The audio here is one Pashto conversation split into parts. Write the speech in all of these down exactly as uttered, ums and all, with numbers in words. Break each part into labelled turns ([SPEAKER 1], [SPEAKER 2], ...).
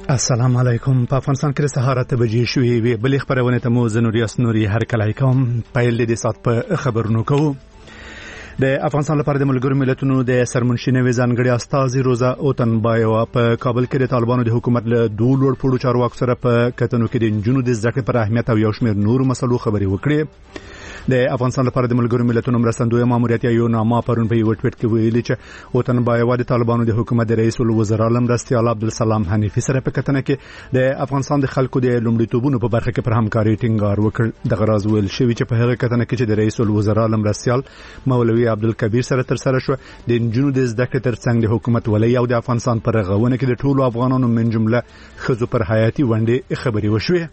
[SPEAKER 1] السلام علیکم. په افغانستان کې سهار اته بجې شوې وي. بلې خبرونه ته مو زنوري اسنوري هر کله کوم پیل دې سات په خبرونو کوو. د افغانستان لپاره د ملګرو ملتونو د سرمنشي نوې ځانګړي استازي روزا اوتنبایو په کابل کې د طالبانو د حکومت له دوه لوړ پوړو چارواکو سره په کتنو کې د جنونو د ذکر پر اهمیت او یو شمېر نور مسلو خبرې وکړي. د افغانستان لپاره د ملګرو ملتونو مرستندوی ماموریت یو نامه پرون په یو ټویټ کې ویلي چې اوتنبایو د طالبانو د حکومت د رئیس الوزرا مرستیال عبدالسلام حنیفي سره په کتنه کې د افغانستان د خلکو د لومړیتوبونو په برخه کې پر همکاري ټینګار وکړ. د غراز ویل شوی چې په هغه کتنه کې چې د رئیس الوزرا مرستیال مولوي عبدالکبیر سره تر سره شو د جنونو د ذکر ترڅنګ د حکومت ولې او د افغانستان پر غوونه کې د ټولو افغانانو من جمله خزو پر حیاتي ونډه خبري وشوه.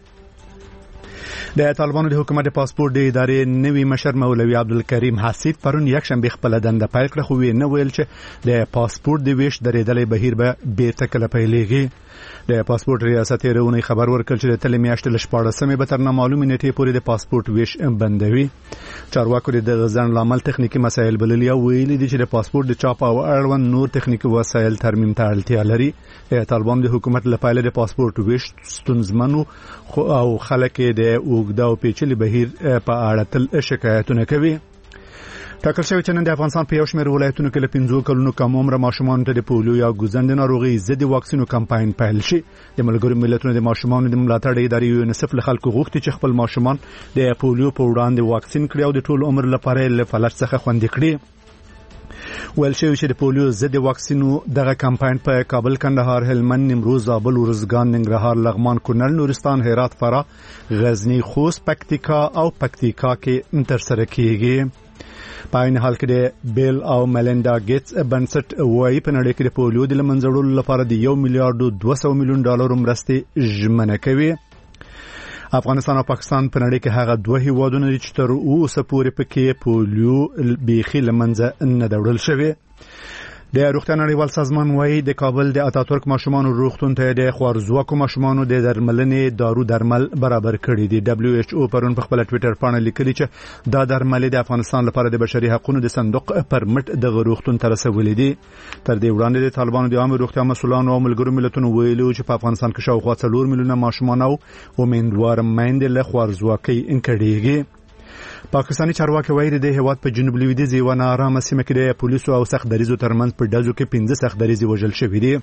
[SPEAKER 1] د طالبانو د حکومت د پاسپورت د ادارې نوی مشر مولوي عبدالکریم حسید پرون یک شنبه خپل دنده پیل کړه، خو نه ویل چې د پاسپورت د ویش درېدلې بهیر به بیرته کله پیلېږي. د پاسپورت ریاست رونی خبر ورکړ چې د تل میاشتې لشپاړسمې به تر نامعلومې نیټې پورې د پاسپورت ویش بندوي. چارواکو د غزن لامل تخنیکی مسایل بللي او ویلي دي چې د پاسپورت د چاپ او اړوند نور تخنیکی وسایل ترمیم ته اړتیا لري. د طالبانو د حکومت لپاره د پاسپورت ویش ستونزمنو او خلک د اوګدا او پیچلي بهیر په اړه تل شکایتونه کوي. ټاکل شوی چې نن د افغانستان په یو شمېر ولایتونو کې له پنځو کلونو کم عمره ماشومانو ته د پولیو یا ګوزند ناروغي ضد واکسینو کمپاین پیل شي. د ملګرو ملتونو د ماشومانو د ملاتړ ادارې یونیسف له خلکو غوښتي چې خپل ماشومان د پولیو په وړاندې واکسین کړي او د ټول عمر لپاره له فلج څخه خوندي کړي. ویل شوی چې د پولیو ضد واکسینو دغه کمپاین په کابل، کندهار، هلمند، نیمروز، زابل، ارزګان، ننګرهار، لغمان، کونړ، نورستان، هرات، فراه، غزنی، خوست، پکتیکا او پکتیکا کې تر سره کیږي. په عین حال کې د بیل او ملیندا ګیټس بنسټ وايي په نړۍ کې د پولیو د لمنځړولو لپاره د یو میلیارډ دوه سوه میلیون ډالر مرستې ژمنه کوي. افغانستان او پاکستان په نړۍ کې هغه دوه هیوادونه دي چې تر اوسه پورې پکې پولیو بیخي لمنځه نه وړل شوی. د روغتیا نړیوال سازمان وايي د کابل د اتاتورک ماشومانو روغتون ته د خوارزواکو ماشومانو د درملنې دارو درمل برابر کړي دي. دبليو ایچ او پرون په خپل ټویټر باندې لیکلي چې دا درمل د افغانستان لپاره د بشري حقوقو د صندوق پرمټ د روغتون ته رسولي دي. تر دې وړاندې د طالبانو د عام روغتیا مسولانو او ملګرو ملتونو ویلي چې په افغانستان کې شاوخوا څلور میلیونه ماشومان او امیندوار میندې له خوارزواکۍ انکړيږي. پاکستاني چارواکي وایي د هیواد په جنوب لویدیځ یو نارامه سیمه کې د پولیسو او سخت دریزو ترمنځ په ډزو کې پنځه سخت دریزي وژل شوي دي.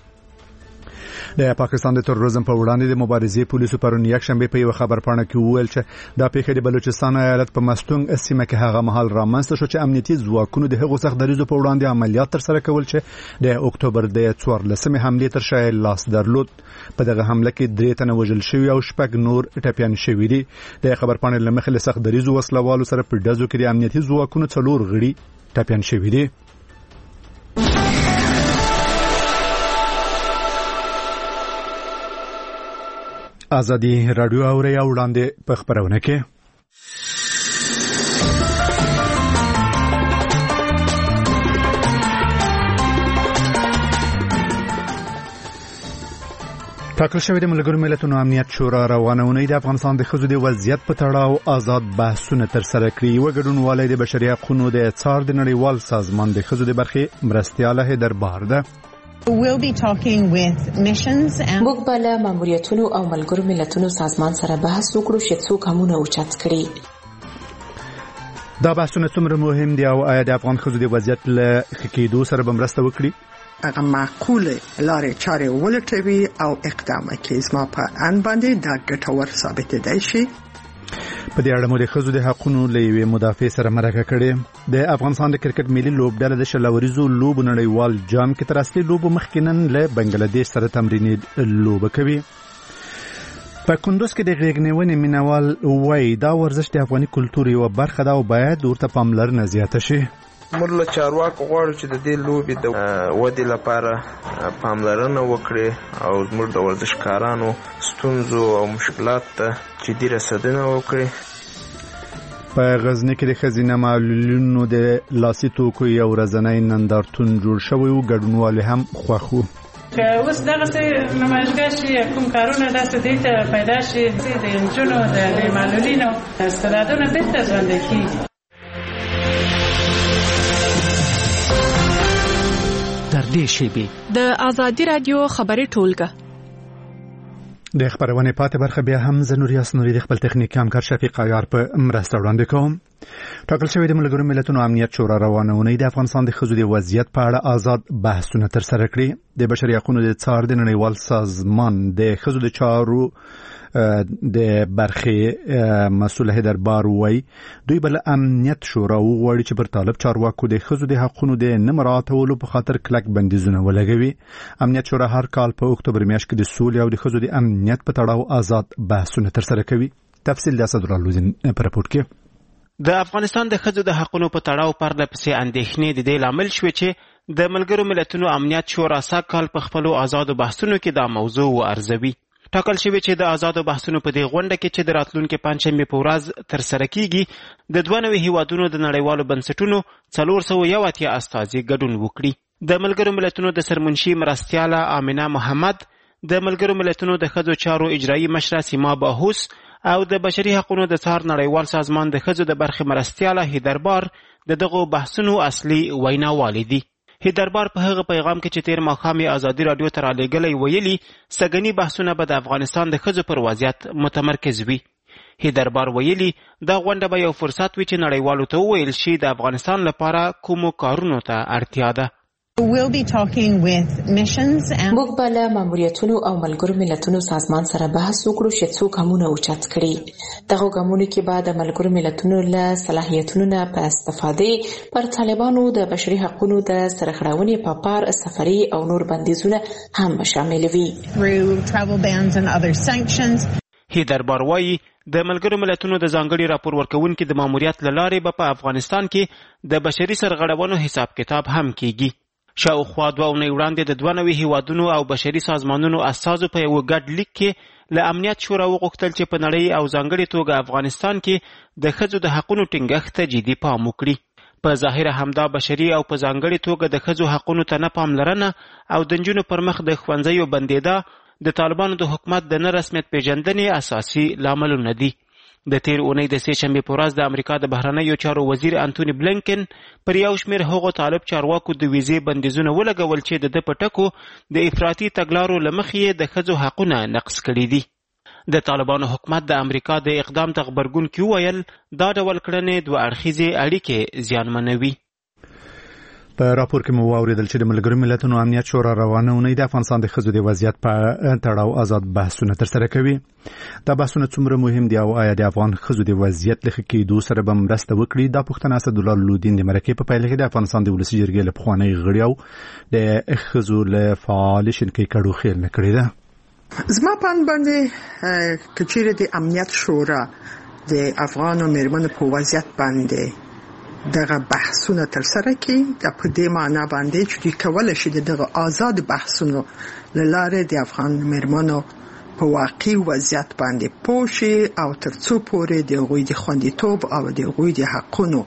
[SPEAKER 1] د پاکستان د تروریزم په وړاندې د مبارزې پولیسو پرون یک شنبه په یو خبر پاڼه کې وویل چې دا پیښه د بلوچستان ایالت په مستونګ سیمه کې هغه مهال رامنځته شو چې امنیتي ځواکونو د هغو سخت دریزو په وړاندې عملیات تر سره کول چې د اکتوبر د څوارلسمې حملې تر شا لاس درلود. په دغه حمله کې درې تنه وژل شوي او شپږ نور ټپیان شوي دي. د خبر پاڼې له مخې له سخت دریزو وسلوالو سره په ډزو کې د امنیتي ځواکونو څلور غړي ټپیان شوي دي. ازادي رادیو اوري او وړاندې په خبرونه کې ټاکل شوی د ملګرو ملتونو امنیت شورا روانونه د افغانستان د ښځو د وضعیت په تړاو آزاد بحثونه تر سره کړي. یو ګډونوالی د بشري حقوقو د څار د نړیوال سازمان د ښځو د برخې مرستیاله هیدر بار ده.
[SPEAKER 2] We'll be talking with missions and
[SPEAKER 3] موږ به له ماموریتونو او ملګرو ملتونو سازمان سره بحث وکړو چې څو کومونه اوچت کړي.
[SPEAKER 1] دا بحثونه څومره مهم دي او آیا د افغان ښځو د وضعیت له ښه کېدو سره به مرسته وکړي؟
[SPEAKER 4] هغه معقوله لارې چارې ولټوي او اقدام وکړي. زما په ان باندې دا ګټور ثابت دی شي.
[SPEAKER 1] په دې اړه مو د ښځو د حقوقو له یوې مدافع سره مرکه کړې. د افغانستان د کرکټ ملي لوبډله د شلوريزو لوبو نړیوال جام کې تر اصلي لوبو مخکې نن له بنگلاديش سره تمریني لوبه کوي. په کندوز کې د غېږنیونې مینوال وایي دا ورزش د افغاني کلتور یو برخه ده او باید ورته پاملرنه زیاته شي.
[SPEAKER 5] موږ له چارواکو غواړو چې د دې لوبې د ودې لپاره پاملرنه وکړي او موږ د ورزشکارانو ستونزو او مشکلات ته جدي رسېدنه وکړي.
[SPEAKER 1] په غزنی کې د ښځینه معلولینو د لاسي توکو یو ورځنی نندارتون جوړ شوی او ګډونوال هم خوښ وو.
[SPEAKER 6] که اوس دغه نمایشګاه شي کوم کارونه داسې دي ته پیدا شي د نجونو د معلولینو استعدادونه بیرته ژوندي کیږي.
[SPEAKER 7] در دې شیبې د ازادي رادیو خبري ټولګه
[SPEAKER 1] د خبرونه پاتې برخه بیا هم زنوریاس نوري د خپل تخنیکي همکار شفیق عیار په مرسته وړاندې کوم. ټاکل شوی د ملګرو ملتونو امنیت شورا روانونه د افغانستان د ښځو د وضعیت په اړه آزاد بحثونه ترسره کړي. د بشري حقوقو د څار د نړیوال سازمان د ښځو د چارو د برخې مسؤل هیدربار وای دوی بل امنیت شورا وغواړي چې پر طالب چارواکو د ښځو د حقوقو د نه مراعاتولو په خاطر کلک بندیزونه ولګوي. امنیت شورا هر کال په اکتوبر میاشت کې د سولې او د ښځو د امنیت په تړاو آزاد بحثونه ترسره کوي. تفصیل د اسد الله لوزین په راپور کې.
[SPEAKER 7] د افغانستان د ښځو د حقوقو په تړاو پرله پسې اندېښنې د دې لامل شوې چې د ملګرو ملتونو امنیت شورا سږ کال په خپلو آزادو بحثونو کې دا موضوع وارزوي. ټاکل شوی چې د آزادو بحثونو په دې غونډه کې چې د راتلونکي پنځشنبې په ورځ ترسره کیږي د دوه نوي هیوادونو د نړیوالو بنسټونو څلور سوه یو اتیا استازي ګډون وکړي. د ملګرو ملتونو د سرمنشي مرستیاله آمنه محمد، د ملګرو ملتونو د ښځو چارو اجرایي مشره سیما باهوس او د بشري حقوقو د څار نړیوال سازمان د ښځو د برخې مرستیاله هیدربار د دغو بحثونو اصلي ویناوالې دي. هیدربار په هغه پیغام کې چې تیر ماښام یې ازادي رادیو ته رالیږلی ویلي سږني بحثونه به د افغانستان د ښځو پر وضعیت متمرکز وي. هیدربار ویلي دا غونډه به یو فرصت وي چې نړیوالو ته وویل شي د افغانستان لپاره کومو کارونو ته اړتیا ده.
[SPEAKER 2] We'll be talking with missions and
[SPEAKER 3] موږ به له ماموریتونو او ملګرو ملتونو سازمان سره بحث وکړو چې څو ګامونه اوچت کړي. دغه ګامونو کې به د ملګرو ملتونو له صلاحیتونو نه په استفادې پر طالبانو د بشري حقوقو د سرغړونې په پار سفري او نور بندیزونه هم شامل وي.
[SPEAKER 2] through travel bans and other sanctions.
[SPEAKER 7] هیدربار وایي د ملګرو ملتونو د ځانګړي راپور ورکوونکي د ماموریت له لارې به په افغانستان کې د بشري سرغړونو حساب کتاب هم کیږي. شاوخوا دوه اونۍ وړاندې د دوه نوي هیوادونو او بشري سازمانونو استازو په یو ګډ لیک کې له امنیت شورا وغوښتل چې په نړۍ او ځانګړې توګه افغانستان کې د ښځو د حقونو ټینګښت ته جدي پام وکړي. په ظاهره همدا بشري او په ځانګړې توګه د ښځو حقونو ته نه پاملرنه او د نجونو پر مخ د ښوونځیو بندېدا د طالبانو د حکومت د نه رسمیت پیژندنې اساسي لاملونه دي. د تیر اونۍ د سې شنبې په ورځ د امریکا د بهرنیو چارو وزیر انټوني بلینکن پر یو شمېر هغو طالب چارواکو د ویزې بندیزونه ولګول چې د ده په ټکو د افراطي تګلارو له مخې یې د ښځو حقونه نقض کړي دي. د طالبانو حکومت د امریکا د اقدام ته غبرګون کې وویل دا ډول کړنې دوه اړخیزې اړیکې زیانمنوي.
[SPEAKER 1] په راپور کې مو واوریدل چې د ملګرو ملتونو امنیت شورا روانونه د افغانستان د ښځو د وضعیت په تړاو آزاد بحثونه ترسره کوي. دا بحثونه څومره مهم دي او آیا د افغان ښځو د وضعیت له ښه کېدو سره به مرسته وکړي؟ دا پوښتنه اسدالله لودین د مرکې په پیل کې د افغانستان د ولسي جرګې له پخواني غړي او د ښځو له فعال شنکۍ کډو خیل نه کړې ده.
[SPEAKER 4] زما په اند باندې کچېرې د امنیت شورا د افغان میرمنو په وضعیت باندې دغه بحثونه ترسره کړي د په دې معنا باندې چې کولای شي دغه آزاد بحثونو لاره د افغان میرمنو په واقعي وضعیت باندې پوښي او ترڅو پورې د غوي د خوندیتوب او د غوي د حقونو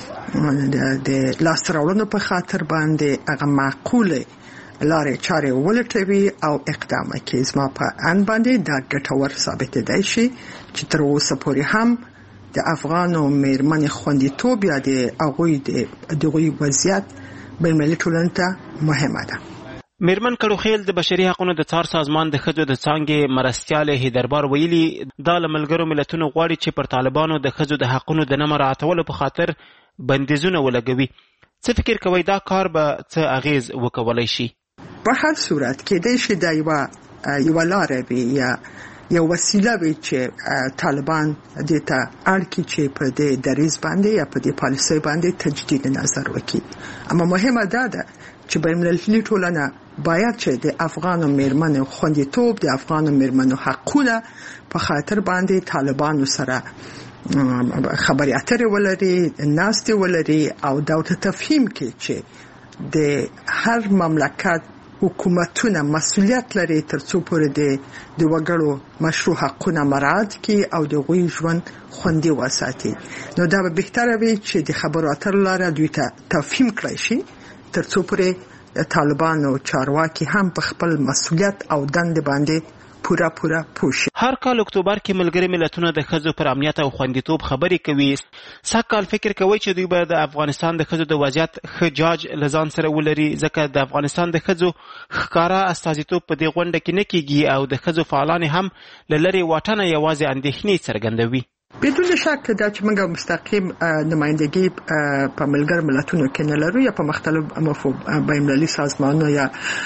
[SPEAKER 4] د لاسراوړنو په خاطر باندې هغه معقوله لارې چارې ولټوي او اقدام کوي. زما په ان باندې دا ګټور ثابت دی شي چې تر اوسه پورې هم د افغانو میرمن خوندیتوب یا د هغوی د دغوی وضعیت بین‌المللي ټولنې ته مهمه ده.
[SPEAKER 7] میرمن کډوخیل د بشري حقوقو د څار سازمان د ښځو د څانګې مرستیاله هیدربار ویلي دا له ملګرو ملتونو غواړي چې پر طالبانو د ښځو د حقوقو د نه مراعاتولو په خاطر بندیزونه ولګوي. څه فکر کوئ دا کار به څه اغیز وکولای شي؟
[SPEAKER 4] په هر صورت کېدای شي دا یوه یوه لاره وي یا یو وسیله وي چې طالبان دې ته اړ کړي چې په دې دریځ باندې یا په دې پالیسۍ باندې تجدید نظر وکړي. اما مهمه دا ده چې بین‌المللي ټولنه باید چې د افغانو میرمنو خوندیتوب د افغانو میرمنو حقونه په خاطر باندې طالبانو سره خبرې اترې ولري، ناستې ولري او دا ته تفهیم کړي چې د هر مملکت حکومتونه مسؤلیت لري ترڅو پورې د د وګړو مشروع حقونه مراعات کړي او د غوي ژوند خوندي وساتي. نو دا به بهتره وي چې د خبرو اترو لاره دوی ته تفهیم کړی شي ترڅو پورې طالبانو چارواکي هم په خپل مسؤلیت او دند باندې پورا پورا پوښ.
[SPEAKER 7] هر کال اکتوبر کې ملګري ملتونه د ښځو پر امنیت او خوندیتوب خبرې کوي. سږکال فکر کوي چې دوی به د افغانستان د ښځو د وضعیت ښه جاج له ځان سره ولري، ځکه د افغانستان د ښځو ښکاره استازیتوب په دې غونډه کې نه کیږي او د ښځو فعالان هم له لرې واټنه یوازې اندېښنې څرګندوي.
[SPEAKER 4] بدون شک دا چې موږ مستقیم نمائندگی په ملګر ملتونو کې نه لرو یا په مختلفو بین‌المللي سازمانونو یا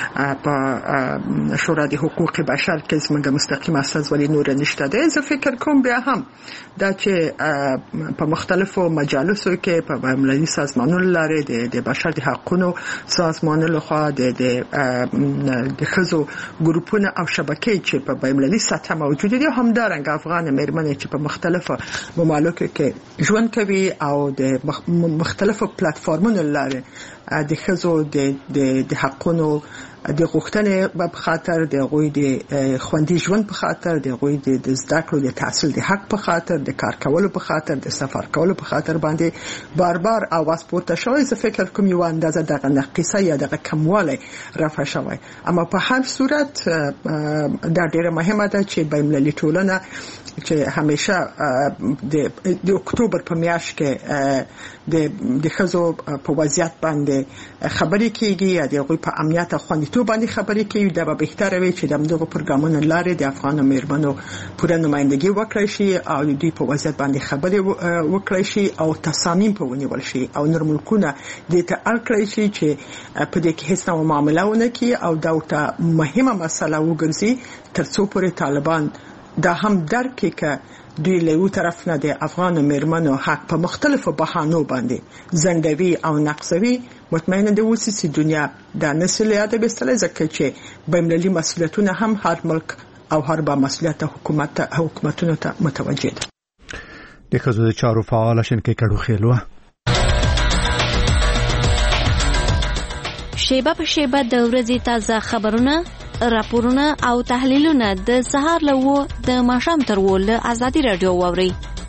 [SPEAKER 4] په شورا د حقوق بشر کې موږ مستقیم استازولي نور نشته ده. زه فکر کوم بیا هم دا چې په مختلفو مجالسو کې په بین‌المللي سازمانونو لاره د بشر د حقوقو سازمانونو لخوا د د خزو ګروپونه او شبکې چې په بین‌المللي سطح موجود دي همدارنګه افغان مېرمنې چې په مختلفو ممالکو کې ژوند کوي او د مختلفو پلیټفارمونو لاره د خزو د د حقونو د غوښتنې په خاطر د غوي د خوندي ژوند په خاطر د غوي د زده کړو د تحصیل د حق په خاطر د کار کولو په خاطر د سفر کولو په خاطر باندې بار بار اواز پورته شوی. زه فکر کوم یو اندازه دغه نقصه یا دغه کموالی رفع شوی، اما په هر صورت دا ډیره مهمه ده چې بین‌المللي ټولنه چې همیشه د د اکتوبر په میاشت کې د د خزو په وضعیت باندې خبرې کیږي یا د غوي په امنیت او خوندیتوب باندې خبرې کوي. دا به بهتره وي چې د دغه پروګرامونو لارې د افغان مېرمنو پوره نمائندګي وکړي شي او دوی په وضعیت باندې خبرې وکړي شي او تصامیم په ونیول شي او نور ملکونه د ته اړ شي چې په دې کې هیڅ نوع معامله ونه کوي او دا ورته مهمه مسله وګرځي ترڅو پورې طالبان دا هم درک کې دوی له یو طرف نه د افغان مېرمنو حق په مختلفو بهانو باندې زندوي او نقصوي. مطمئنه ده اوسې چې دنیا د نسلیت به ستله ځکه چې بین‌المللي مسؤلیتونه هم هر ملک او هر با مسؤلیت حکومت حکومتونو ته متوجه ده.
[SPEAKER 1] د ښځو د چارو فعال شنکې کډو خېلوه
[SPEAKER 8] شیبه په شیبه د ورځې تازه خبرونه، راپورونه او تحلیلونه د سهار له د ماښام تر ول ازادي رادیو واوري.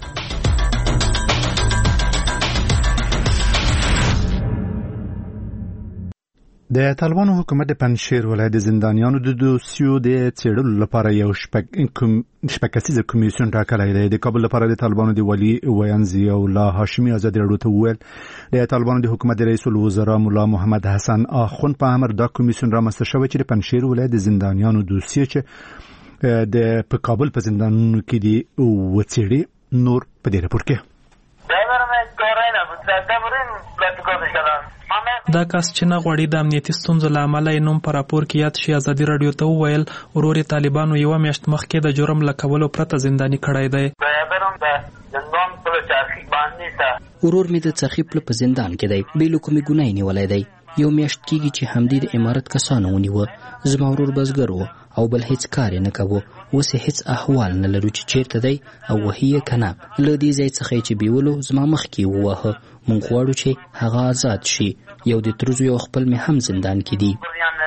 [SPEAKER 1] د طالبانو حکومت د پنځشیر ولایت د زندانیانو د دوسیو د څېړلو لپاره یو شپږ کسیز کمیسیون ټاکلی دی. د کابل لپاره د طالبانو د والي ویان ضیاء الله هاشمي ازادي رادیو ته وویل د طالبانو د حکومت د رئیس الوزرا مولا محمد حسن اخوند په امر دا کمیسیون رامنځته شوی چې د پنځشیر ولایت د زندانیانو دوسیې چې د په کابل په زندانونو کې دي وڅېړي. نور په دې راپور کې
[SPEAKER 9] دا کس چې نه غواړي د امنیتي ستونزو له امله یې نوم په راپور کې یاد شي ازادي رادیو ته وویل ورور یې طالبانو یوه میاشت مخکې د جرم له کولو پرته زنداني کړی دی.
[SPEAKER 10] ورور مې د څخي پله په زندان کې دی، بې له کومې ګناه یې نیولی دی. یو میاشت کېږي چې همدې د امارت کسانو ونیوه. زما ورور بزګر و او بل هیڅ کار یې نه کوو. اوس یې هیڅ احوال نه لرو چې چیرته دی او وهي یې که نه. له دې ځای څخه یې چې بیولو زما مخکې یې وواهه. موږ غواړو چې هغه آزاد شي. یو د ترزو یو خپل مې هم زندان کې دي.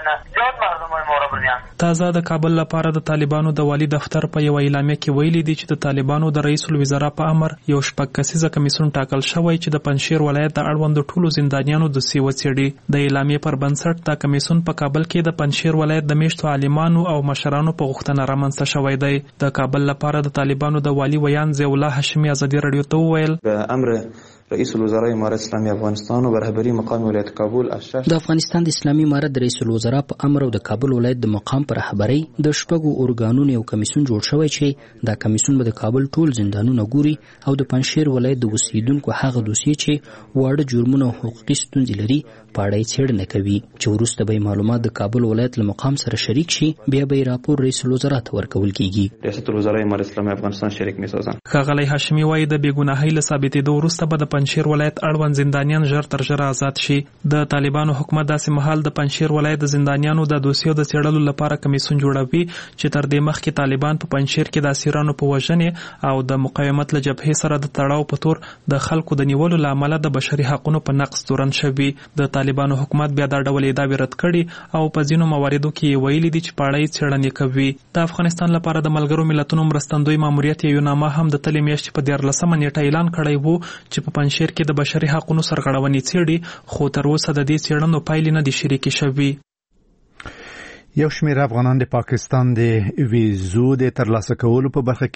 [SPEAKER 9] تازه د کابل لپاره د طالبانو د والی دفتر په یو اعلامیه کې ویلي دي چې د طالبانو د رئیس الوزرا په امر یو شپږ کسیزه کمیسیون ټاکل شوی چې د پنځشیر ولایت د اړوندو ټولو زندانیانو دوسیې وڅېړي. د اعلامیې پر بنسټ دا کمیسیون په کابل کې د پنځشیر ولایت د میشتو عالمانو او مشرانو په غوښتنه رامنځته شوی دی. د کابل لپاره د طالبانو د والی ویان ضیاء الله هاشمي ازادي رادیو ته وویل
[SPEAKER 11] امر رئیس الوزراء امارت اسلامی افغانستان و برهبری مقام ولایت کابل
[SPEAKER 10] د افغانستان د اسلامي امارت د رئیس الوزراء په امر او د کابل ولایت د مقام پر رهبری د شپږو اورګانونو یو کمیسیون جوړ شوی چې دا کمیسیون به د کابل ټول زندانونه ګوري او د پنځشیر ولایت د اوسیدونکو هغه دوسیې چې واړه جرمونه او حقوقي ستونزې لري په اړه یې څېړنه کوي چې وروسته به معلومات د کابل ولایت له مقام سره شریک شي. بیا به راپور رئیس الوزراء ته ورکول کیږي.
[SPEAKER 11] ریاست الوزراء امارت اسلامی افغانستان شریک میسازن.
[SPEAKER 9] ښاغلی هاشمي وایي د بېګناهۍ له ثابتېدو وروسته به د پنځشیر ولایت اړوند زندانیان ژر تر ژره آزاد شي. د طالبانو حکومت داسې مهال د پنځشیر ولایت د زندانیانو د دوسیو د څېړلو لپاره کمیسیون جوړوي چې تر دې مخکې طالبان په پنځشیر کې د اسیرانو په وژنې او د مقاومت له جبهې سره د تړاو په تور د خلکو د نیولو له امله د بشري حقونو په نقض تورن شوي. د طالبانو حکومت بیا دا ډول ادعاوې رد کړي او په ځینو مواردو کې ویلي دي چې په اړه یې څېړنې کوي. د افغانستان لپاره د ملګرو ملتونو مرستندوی ماموریت یوناما هم د تلې میاشتې په دیارلسمه نیټه اعلان کړی و چې په پنځشیر کې د بشري حقونو سرغړونې څېړي، خو تر اوسه د دې څېړنو پایلې نه دي شریکې شوي.
[SPEAKER 1] یو شمېر افغانان د پاکستان د ویزو د ترلاسه کولو په برخه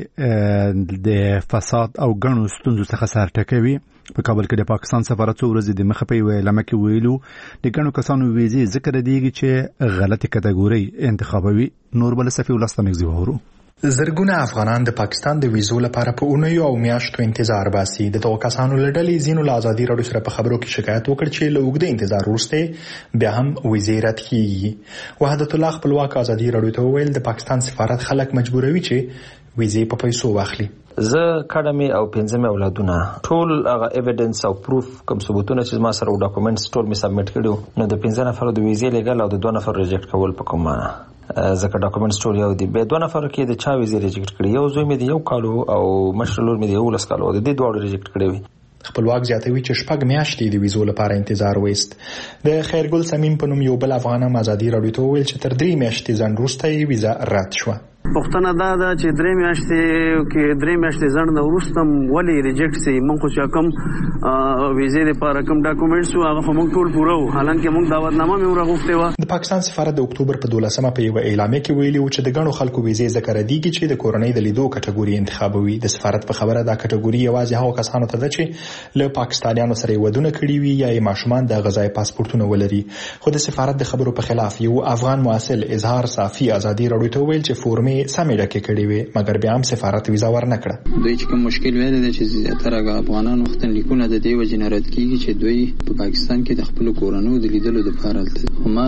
[SPEAKER 1] کې د فساد او ګڼو ستونزو څخه سر ټکوي. په کابل کې د پاکستان سفارت څو ورځې د مخه په یوه اعلامیه کې ویلو د ګڼو کسانو ویزې ذکر دیږي چې غلطي کټګوري انتخابوي. نور بل صفي ولسته مګزي وورو.
[SPEAKER 12] زرګونه افغانان د پاکستان د ویزو لپاره په اونیو او میاشتو انتظار باسي. د توګه کسانو لړلې زینو له ازادي راډیو سره په خبرو کې شکایت وکړ چې له اوږده انتظار وروسته بیا هم ویزې رد کیږي. وحدت الله خپلواک ازادي راډیو ته ویل د پاکستان سفارت خلک مجبوروي چې ویزې په پیسو واخلي.
[SPEAKER 13] زه کډمې او پنځمه اولادونه ټول هغه ایویډنس او پروف کوم ثبوتونه چې ما سره ډاکومېنټس ټول می سبمیټ کړو نو د پنځه نفر د ویزې لګل او د دوه نفر ریجیکټ کول په کومه ځکه ډاکومېنټس ټول یو دي. به دوه نفر کې د چا ویزې ریجیکټ کړي، یو زوی مې د یو کالو او مشر لور مې د یو لس کالو د دې دوه ریجیکټ کړي وي.
[SPEAKER 12] خپلواک زیاتوي چې شپږ میاشتې د ویزو لپاره انتظار وست. د خیرګل سمیم په نوم یو بل افغان ازادي راډیو ته ویل چې تر درې میاشتې ځنډ وروسته ویزا رد شوه.
[SPEAKER 14] پښتنه دا ده چې درې میاشتې کې درې میاشتې ځنډ وروسته ولې ریجیکټ سي. موږ خو چې کوم ویزې لپاره کوم ډاکومېنټس وو هغه موږ ټول پوره وو، حالانکه موږ دعوتنامه مې ورغوښتې وه.
[SPEAKER 12] د پاکستان سفارت د اکتوبر په دولسمه په یوه اعلامیه کې ویلي و چې د ګڼو خلکو ویزې ذکر دیږي چې د کورنۍ د لیدو کټګوري انتخابوي. د سفارت په خبره دا کټګوري یوازې هغو کسانو ته ده چې له پاکستانیانو سره ودونه کړي وي یا یې ماشومان د غذای پاسپورتونه ولري. خو د سفارت د خبرو په خلاف یو افغان محصل اظهار صافي ازادي راډیو ته ویل چې فورمې سمې ډکې کړي وي مګر بیا هم سفارت ویزا ورنکړه.
[SPEAKER 15] دوی چې کوم مشکل ویل دي چې زیاتره افغانانو وختن لیکونه د دې وجې نه رد کیږي چې دوی په پاکستان کې د خپل کورونو د لیدلو لپاره تلل. ما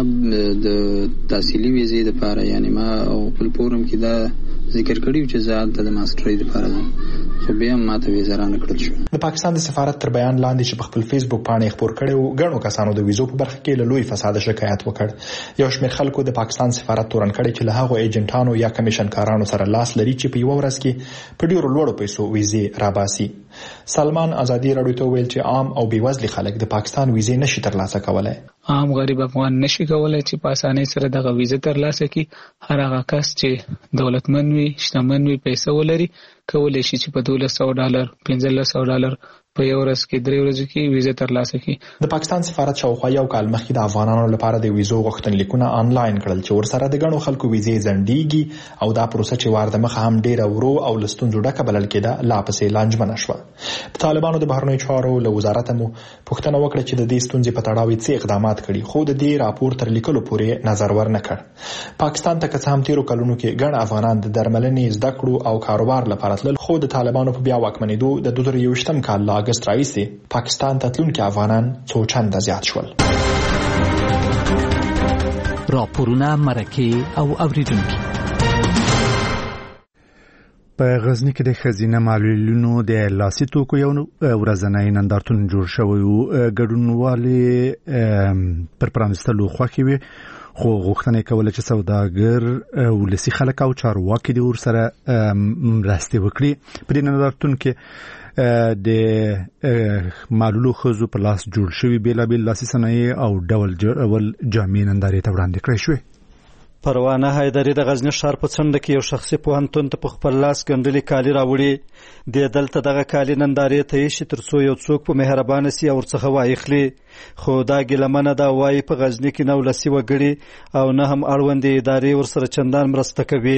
[SPEAKER 15] د تحصیلي ویزې لپاره یعنی ما خپل فورم کې دا ذکر کړی چې زه د ماسترۍ لپاره ځم، خو بیا ما ته ویزا رانکړل شو.
[SPEAKER 12] د پاکستان د سفارت تر بیان لاندې چې په خپل فیسبوک باندې خبر کړو ګڼو کسانو د ویزو په برخه کې له لوی فساد شکایت وکړ. یو شمېر خلکو د پاکستان سفارت تورن کړي چې له هغو ایجنټانو یا کمیشن کارانو سره لاس لري چې په یو ورځ کې په ډیرو لوړو پیسو ویزې راباسي. سلمان ازادي راډیو ته ویل چې عام او بیوزلي خلک د پاکستان ویزې نشي ترلاسه کولای.
[SPEAKER 16] عام غریب افغان نشي کولای چې په اسانۍ سره دغه ویزه ترلاسه کړي. هر هغه کس چې دولتمن وي، شتمن وي، پیسې ولري، کولای شي چې په دولس سوه ډالر، پنځلس سوه ډالر په یو ورځ کې درې ورځې کې ویزه ترلاسه کړي.
[SPEAKER 12] د پاکستان سفارت شاوخوا یو کال مخکې د افغانانو لپاره د ویزو غوښتنلیکونه آنلاین کړل چې ورسره د ګڼو خلکو ویزې ځنډیږي او دا پروسه چې وار د مخه هم ډیره ورو او له ستونزو ډکه بلل کېده لا پسې لانجمنه شوه. د طالبانو د بهرنیو چارو له وزارت مو پوښتنه وکړه چې د دې ستونزې په تړاو څه اقدامات کړي، خو د دې راپور تر لیکلو پورې نظر ورنه کړ. پاکستان ته که څه هم تیرو کلونو کې ګڼ افغانان د درملنې، زده کړو او کاروبار لپاره تلل، خو د طالبانو په بیا واکمنېدو د دوه زره یوویشتم کال له اګست راهیسې پاکستان ته تلونکي افغانان څو چنده زیات شول.
[SPEAKER 17] راپورونه، مرکې او اوریدونکي.
[SPEAKER 1] په غزنی کې د خزینه معلولینو د لاسي توکو یو ورځنی نندارتون جوړ شوی و. ګډونوالې پر پرانستلو خوښې وي، خو غوښتنه کوله چې سوداګر ولسي خلک او چارواکي د ورسره مرستې وکړي. په دې نندارتون کې د معلولو ښځو په لاس جوړ شوي بېلابېل لاسي صنایع او ډول ډول جامې نندارې ته وړاندې کړای شوې.
[SPEAKER 18] پروانه حیدري د غزنی ښار په څنډه کې یو شخصي پوهنتون ته په خپل لاس ګنډلي کالي راوړي. د دلته دغه کالي نندارې ته یې شي تر څو یو څوک په مهربانه سي او ورڅخه واخلي. خو دا ګیلمنه دا وایي په غزنی کې نه ولسي وګړي او نه هم اړوندې ادارې ورسره چندان مرسته کوي.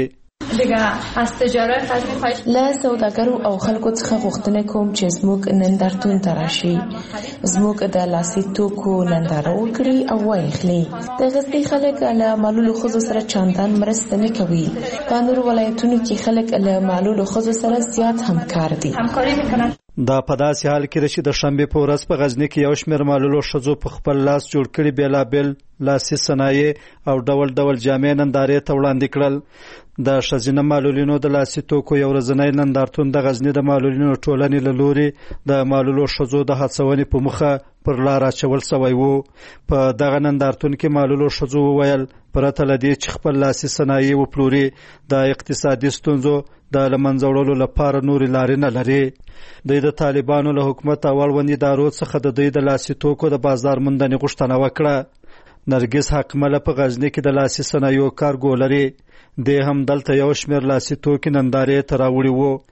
[SPEAKER 3] له سوداګرو او خلکو څخه غوښتنه کوم چې زموږ نندارتون ته راشي، زموږ د لاسي توکو ننداره وکړي او واخلي. د غزني خلک له معلولو ښځو سره چندان مرسته نه کوي. په نورو ولایتونو کې خلک له معلولو ښځو سره زیات همکار دي.
[SPEAKER 18] دا په داسې حال کې چې د شنبې په ورځ په غزنی کې یو شمېر معلولو ښځو په خپل لاس جوړ کړي بېلابېل لاسي صنایع او ډول ډول جامې نندارې ته وړاندې کړل. د ښځینه معلولینو د لاسي توکو یو ورځنی نندارتون د غزنی د معلولینو ټولنې له لوري د معلولو ښځو د هڅونې په موخه پر لار اچول سوی و. په دغه نندارتون کې معلولو ښځو وویل پرته له دې چې خپل لاسي صنایع وپلوري د اقتصادي ستونزو د له منځه وړلو لپاره نورې لارې نه لري. دوی د طالبانو له حکومت او اړوند ادارو څخه د دوی د لاسي توکو د بازار موندنې غوښتنه وکړه. نرګس حکمله په غزنی کې د لاسي صنایعو کارګو لري. د هم دلته یو شمېر لاسي توکي نندارې ته راوړي وو.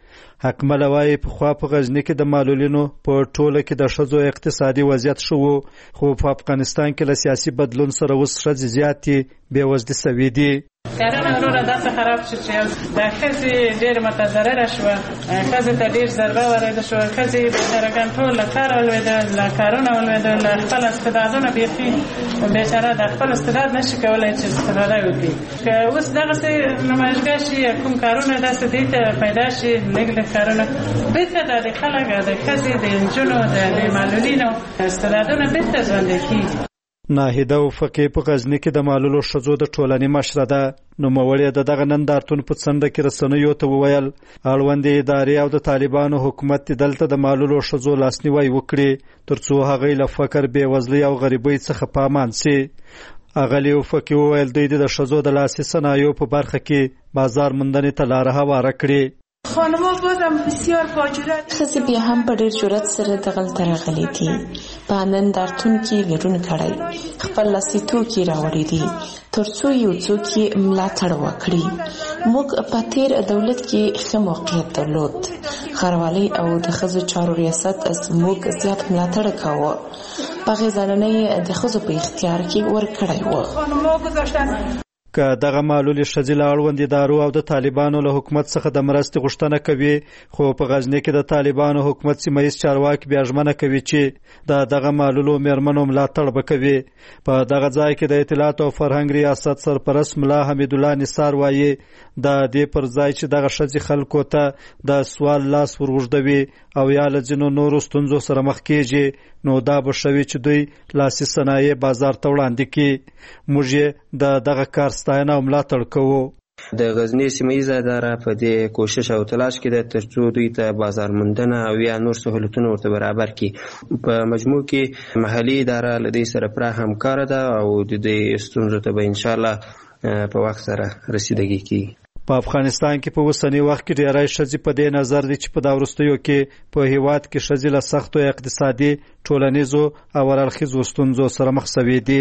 [SPEAKER 18] حکمله وایي پخوا په غزني کې د معلولینو په ټوله کې د ښځو اقتصادي وضعیت ښه و، خو په افغانستان کې له سیاسي بدلون سره اوس ښځې زیاتې بېوزلي سوي دي.
[SPEAKER 6] کارونه وروره داسې خراب شو چې دا ښځې ډېر متضرره شوه، ښځې ته ډېر ضربه ورېده شوه، ښځې بېچارهګان ټول له کاره ولوېدل، له کارونه ولوېدل، له خپل استعدادونه بیخي بېچاره د خپل استعداد نشي کولی چې استفاده وکړي. که اوس دغسې نمایشګاه شي یا کوم کارونه داسې دې ته پیدا شي، لږ لږ کارونه، بېرته دا د خلک د ښځې د نجونو د معلولینو استعدادونه بېرته ژوندی کېږي.
[SPEAKER 18] ناهیده افقي په غزني کې د معلولو ښځو د ټولنې مشره ده. نوموړې د دغه نندارتون په څنډه کې رسنیو ته وویل اړوندې ادارې او د طالبانو حکومت دلته د معلولو ښځو لاسنیوی وکړي تر څو هغوی له فقر، بېوزلۍ او غریبۍ څخه په امان سي. اغلې افقي وویل دوی د ښځو د لاسي صنایعو په برخه کې بازار موندنې ته لاره هواره کړي.
[SPEAKER 3] ښځې بیا هم په ډېر جرأت سره دغلته راغلي دي، په نندارتون کې ګډون کړی، خپل لاسي توکي راوړي دي تر څو یو څوک یې ملاتړ وکړي. موږ په تېر دولت کې ښه موقعیت درلود، ښاروالۍ او د ښځو چارو ریاست زموږ زیات ملاتړ کاوه، په هغې ځایونه یې د ښځو په اختیار کې ورکړی و.
[SPEAKER 18] که دغه معلولې ښځې له اړوند ادارو او د طالبانو له حکومت څخه د مرستې غوښتنه کوي، خو په غزني کې د طالبانو حکومت سیمه ییز چارواکي بیا ژمنه کوي چې د دغه معلولو میرمنو ملاتړ به کوي. په دغه ځای کې د اطلاعات او فرهنګ ریاست سرپرست ملا حمیدالله نثار وایي د دې پر ځای چې دغه ښځې خلکو ته د سوال لاس ور اوږدوي او یا له ځینو نورو ستونزو سره مخ کېږي، نو دا به ښه وي چې دوی لاسي صنایع بازار ته وړاندې کړي. موږ یې د دغه کار ستاینه او ملاتړ کوو.
[SPEAKER 19] د غزني سیمه ییزه اداره په دې کوشش او تلاش کې ده تر څو دوی ته بازار موندنه او یا نور سهولتونه ورته برابر کړي. په مجموع کې محلي اداره له دې سره پوره همکاره ده او د دې ستونزو ته به انشاءالله په وخت سره رسیدګي کیږي.
[SPEAKER 18] په افغانستان کې په اوسنی وخت کې ډېری ښځې په دې نظر دي چې په دا وروستیو کې په هیواد کې ښځې له سختو اقتصادي، ټولنیزو او هراړخیزو ستونزو سره مخ شوي دي.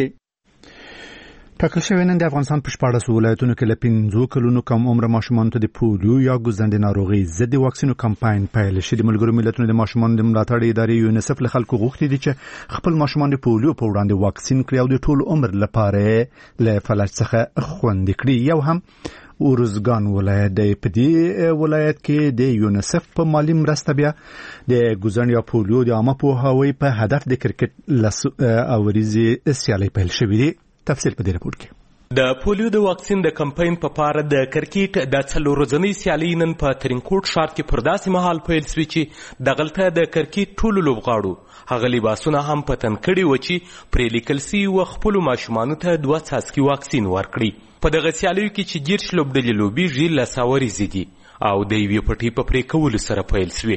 [SPEAKER 1] ټاکل شوی نن د افغانستان په شپاړسو ولایتونو کې له پنځو کلونو کم عمره ماشومانو ته د پولیو یا ګوزندې ناروغۍ ضد واکسینو کمپاین پیل شوی. د ملګرو ملتونو د ماشومانو د ملاتړ ادارې یونیسف له خلکو غوښتي دي چې خپل ماشومان د پولیو په وړاندې واکسین کړي او د ټول عمر لپاره له فلج څخه خوندي کړي. یو هم ارزګان ولایت دی. په دې ولایت کې د یونیسف په مالی مرسته بیا د ګوزن یا پولیو د عامه پوهاوي په هدف د کرکټ اوریزې سیالۍ پیل شوې دي. تفصیل په دې راپور کې.
[SPEAKER 20] د پولیو د واکسین د کمپاین په پاره د کرکټ د څلور ورځنۍ سیالۍ نن په ترینکوټ ښار کې پر داسې مهال پیل شوې چې دغلته د کرکټ ټولو لوبغاړو هغه لباسونه هم په تن کړي و چې پرې لیکل سوي و خپلو ماشومانو ته دوه څاڅکي واکسین ورکړي. په دغه سیالیو کې چې دېرش لوبډلې لوبېږي لس ورځې دي او د یوې پټۍ په پرې کولو سره پیل شوې.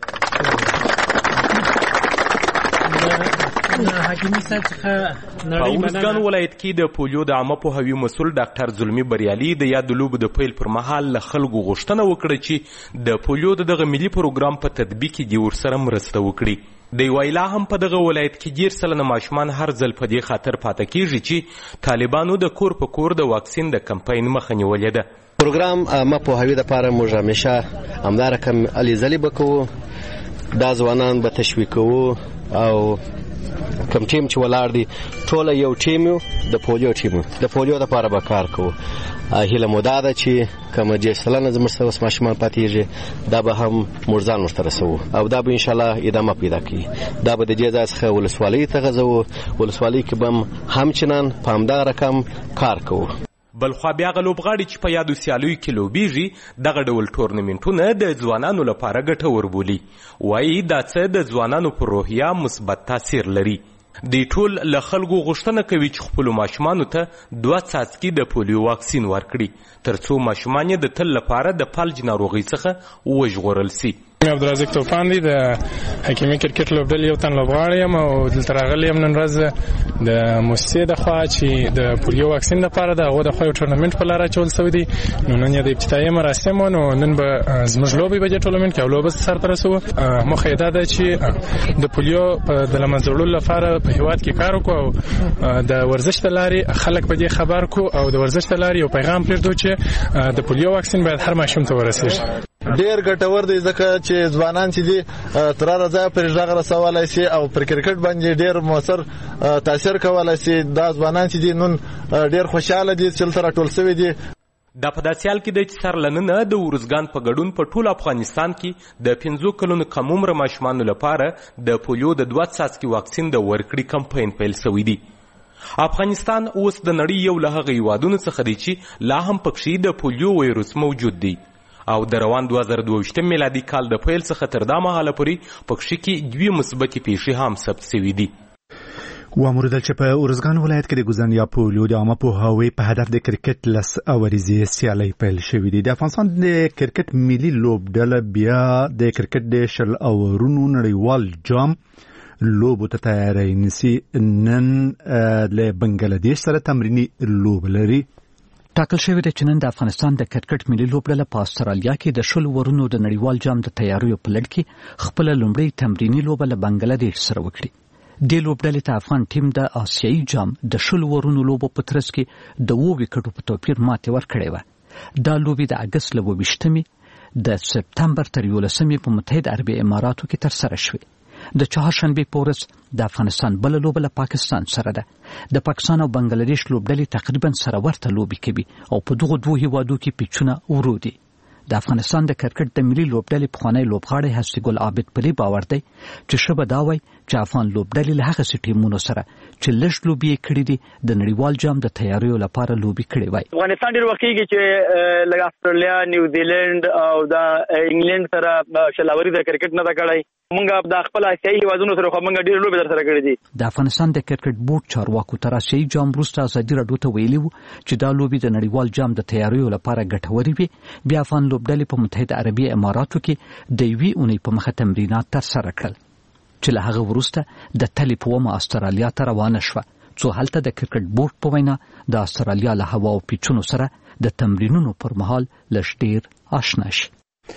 [SPEAKER 20] په ارزګان ولایت کې د پولیو د عامه پوهاوي مسؤل ډاکټر زلمي بریالي د یاد لوبو د پیل پر مهال له خلکو غوښتنه وکړه چې د پولیو د دغه ملي پروګرام په تطبیق کې دې ورسره مرسته وکړي. د ویلا هم په دغه ولایت کې ډېر سلنه ماشومان هر ځل په دې خاطر پاته کېږي چې طالبانو د کور په کور د واکسین د کمپاین مخه نیولې ده.
[SPEAKER 21] پروګرام عامه پوهاوي دپاره موږ همیشه همدا رقم هلې ځلې به کوو، دا ځوانان به تشویقوو او کم ټیم چې ولاړ دي ټوله یو ټیم یو د پولیو ټیم د پولیو دپاره به کار کوو. هیله مو دا ده چې کومه دېرش سلنه زموږ سره اوس ماشومان پاتېږي دا به هم موږ ځان ورته رسوو او دا به انشاءالله ادامه پیدا کړي. دا به د دې ځای څخه ولسوالۍ ته غځوو، ولسوالۍ کې به هم همچنان په همدغه رقم کار کوو.
[SPEAKER 20] بلخوا بیا هغه لوبغاړي چې په یادو سیالیو کې لوبېږي دغه ډول ټورنمنټونه د ځوانانو لپاره ګټور بولي. وایي دا څه د ځوانانو پر روحیه مثبت تاثیر لري. دوی ټول له خلکو غوښتنه کوي چې خپلو ماشومانو ته دوه څاڅکي د پولیو واکسین ورکړي تر څو ماشومان یې د تل لپاره د فلج ناروغۍ څخه وژغورل سي.
[SPEAKER 22] عبدالرزاق توفان دی، د حکیمي کرکټ لوبډلې یو تن لوبغاړی یم او دلته راغلی یم نن ورځ د موسسې د خوا چې د پولیو واکسین لپاره د هغو د خوا یو ټورنمنټ په لاره اچول شوی دی. نو نن یې د ابتدایي مراسم و، نو نن به زموږ لوبې به دې ټورنمنټ کې او لوبه سرته رسوو. موخه یې دا ده چې د پولیو د له منځه وړلو لپاره په هېواد کې کار وکړو او د ورزش د لارې خلک په دې خبر کړو او د ورزش د لارې یو پیغام پرېږدو چې د پولیو واکسین باید هر ماشوم ته ورسېږي.
[SPEAKER 2] ډیر ګټور دی ځکه چې ځوانان چې دي تر راځه پر ژغ رسولای شي او پر کرکټ باندې ډیر موثر تاثیر کولای شي. دا ځوانان چې دي نن ډیر خوشاله دي چې تر ټول سوي دي.
[SPEAKER 20] دا په داسې حال کې دی چې سرلننه د ورزګان په ګډون په ټول افغانستان کې د پنځو کلونو کم عمره ماشومانو لپاره د پولیو د دوه څاڅکي واکسین د ورکړې کمپاین پیل شوی دی. افغانستان اوس د نړۍ یو له هغه هیوادونو څخه دی چې لا هم پکښې د پولیو ویروس موجود دی او د روان دوه زره دوه میلادي کال د پیل څخه تر دا مهاله پورې پکښې کې دوې مثبتې پیښې هم ثبت شوي دي.
[SPEAKER 1] واموردل چې په ارزګان ولایت کې د ګوزن یا پولیو د عامه پوهاوي په هدف د کرکټ لس اوریزې سیالۍ پیل شوې دي. د افغانستان د کرکټ ملي لوبډله بیا د کرکټ د شل اورونو نړیوال جام لوبو ته تیاری نیسي. نن له بنگلاديش سره تمرینی لوب لري.
[SPEAKER 17] ټاکل شوی دی چې نن د افغانستان د کرکټ ملي لوبډله په استرالیا کې د شل ورونو د نړیوال جام د تیاریو په لړ کې خپل لومړی تمرینی لوبه له بنگلاديش سره وکړي. د لوبډلې ته افغان ټیم د آسیایي جام د شل ورونو لوبو په ترڅ کې د اوو وکټو په توپیر ماتې ورکړې وه. دا لوبې د اګست له اووه ویشتمې د سپتمبر تر یولسمې په متحده عربي اماراتو کې ترسره شوې. د چهارشنبې په ورځ د افغانستان بله لوبه له پاکستان سره ده. د پاکستان او بنگلاديش لوبډلې تقریبا سره ورته لوبې کوي او په دغو دوو هیوادو کې پیچونه ورو دي. د افغانستان د کرکټ د ملي لوبډلې پخوانی لوبغاړی هستي ګل عابد پلي باور دی چې ښه به دا وایي چې افغان لوبډلې له هغسې ټیمونو سره چې لږ لوبې یې کړي دي د نړیوال جام د تیاریو لپاره لوبې کړې وای.
[SPEAKER 5] افغانستان ډېر وخت کېږي چې لکه استرالیا، نیوزیلینډ او د انګلینډ سره شلاوري د کرکټ نه ده کړی. موږ د خپل آسیایي هیوادونو سره خو موږ ډېرې لوبې در سره کړې دي.
[SPEAKER 17] د افغانستان د کرکټ بورډ چارواکو تر آسیایي جام وروسته ازادي راډیو ته ویلي وو چې دا لوبې د نړیوال جام د تیاریو لپاره ګټورې وي. بیا افغان لوبډلې په متحده عربي اماراتو کې د یوې اونۍ په مخه تمرینات ترسره کړل چې له هغه وروسته د تلې په ومه استرالیا ته روانه شوه څو هلته د کرکټ بورډ په وینا د استرالیا له هوا او پیچونو سره د تمرینونو پر مهال لږ ډېر آشنا شي.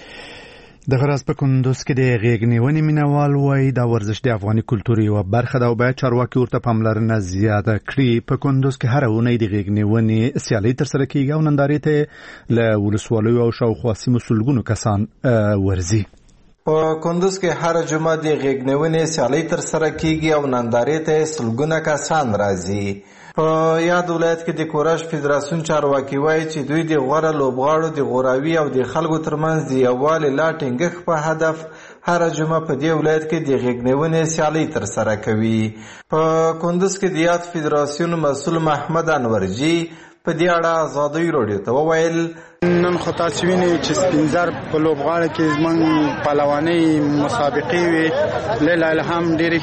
[SPEAKER 1] د غراس په کندوز کې د غېږنیونې مینوال وایي دا ورزش د افغاني کلتور یوه برخه ده او باید چارواکي ورته پاملرنه زیاته کړي. په کندوز کې هره اونۍ د غېږنیونې سیالۍ ترسره کېږي او نندارې ته له ولسوالیو او شاوخوا سیمو سلګونو کسان ورځي.
[SPEAKER 23] په کندوز کې هر جمعه د غېږنیونې سیالۍ ترسره کېږي او نندارې ته سلګونه کسان راځي. په یاد ولایت کې د کوراش فدراسیون چارواکي وایي چې دوی د غوره لوبغاړو د غوراوي او د خلکو ترمنځ د یووالي لا ټینګښت په هدف هر جمعه په دې ولایت کې د غېږنیونې سیالۍ ترسره کوي. په کندوز کې د یاد فدراسیون مسؤل محمد انورجي په دې اړه ازادۍ راډیو ته وویل
[SPEAKER 24] نن خو تاسو وینئ چې سپینزر په لوبغاړو کې زموږ پهلوانۍ مسابقې وې. لیلا الهام ډېرې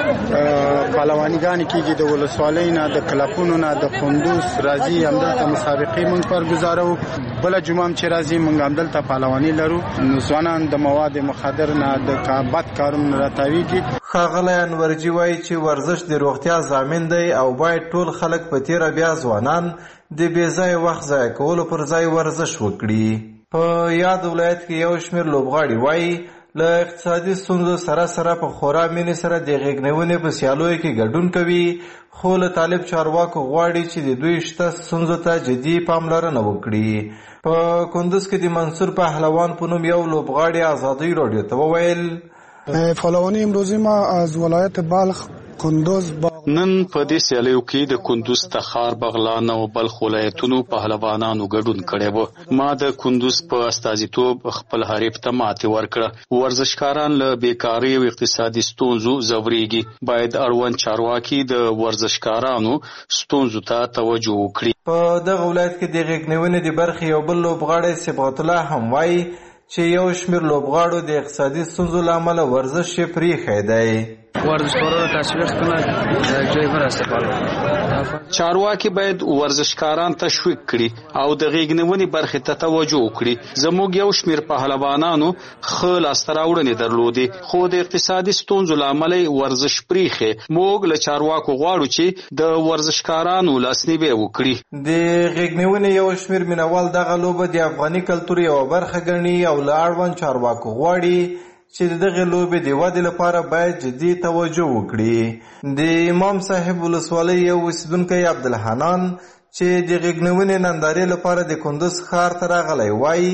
[SPEAKER 24] ښې پهلوانیګانې کېږي د ولسوالۍ نه د کلبونو نه د کندوز راځي همدلته مسابقې موږ برګزاروو. بله جمعه هم چې راځي موږ همدلته پهلواني لرو. ځوانان د مواد مخدر نه د بد کارونو نه راتاویږي.
[SPEAKER 23] ښاغلی انورجي وایي چې ورزش د روغتیا ضامن دی او باید ټول خلک په تیره بیا ځوانان د بې ځایه وخت ضایع کولو پر ځای ورزش وکړي. په یاد ولایت کې یو شمېر لوبغاړي وایي له اقتصادي ستونزو سره سره په خورا مینې سره د غېږنیونې په سیالیو کې ګډون کوي، خو له طالب چارواکو غواړي چې د دوی شته ستونزو ته جدي پاملرنه وکړي. په کندوز کې د منصور پهلوان په نوم یو لوبغاړي ازادۍ راډیو ته وویل
[SPEAKER 25] پهلوانی امروزی ما از ولایت بلخ کندوز با
[SPEAKER 26] نن په دې سیالیو کې د کندوز، تخار، بغلان او بلخ ولایتونو پهلوانانو ګډون کړی و. ما د کندوز په استازیتوب خپل حریف ته ماتې ورکړه. ورزشکاران له بیکارۍ او اقتصادي ستونزو ځورېږي. باید اړوند چارواکي د ورزشکارانو ستونزو ته توجه وکړي.
[SPEAKER 23] په دغه ولایت کې د غېږنیونې د برخې یو بل لوبغاړی صبغت الله هم وایي چې یو شمېر لوبغاړو د اقتصادي ستونزو له امله ورزش یې پرېښی دی.
[SPEAKER 27] ورزشکارانو تشویق کنه جای پر استفاده.
[SPEAKER 26] چارواکي باید ورزشکاران تشویق کړي او د غېږنیونې برخې ته توجه وکړي. زموږ یو شمېر پهلوانانو ښه لاسته راوړنې درلودې خو د اقتصادي ستونزو له امله ورزش پرېښی. موږ له چارواکو غواړو چې د ورزشکارانو لاسنیوی وکړي.
[SPEAKER 23] د غېږنیونې یو شمېر مینوال دغه لوبه د افغاني کلتور یوه برخه ګڼي او له اړوند چارواکو غواړي چې دغه لوبې د ودې لپاره باید جدي توجه وکړي. د امام صاحب ولسوالۍ یو اوسیدونکی عبدالحنان چې د غېږنیونې نندارې لپاره د کندوز ښار ته راغلی وایي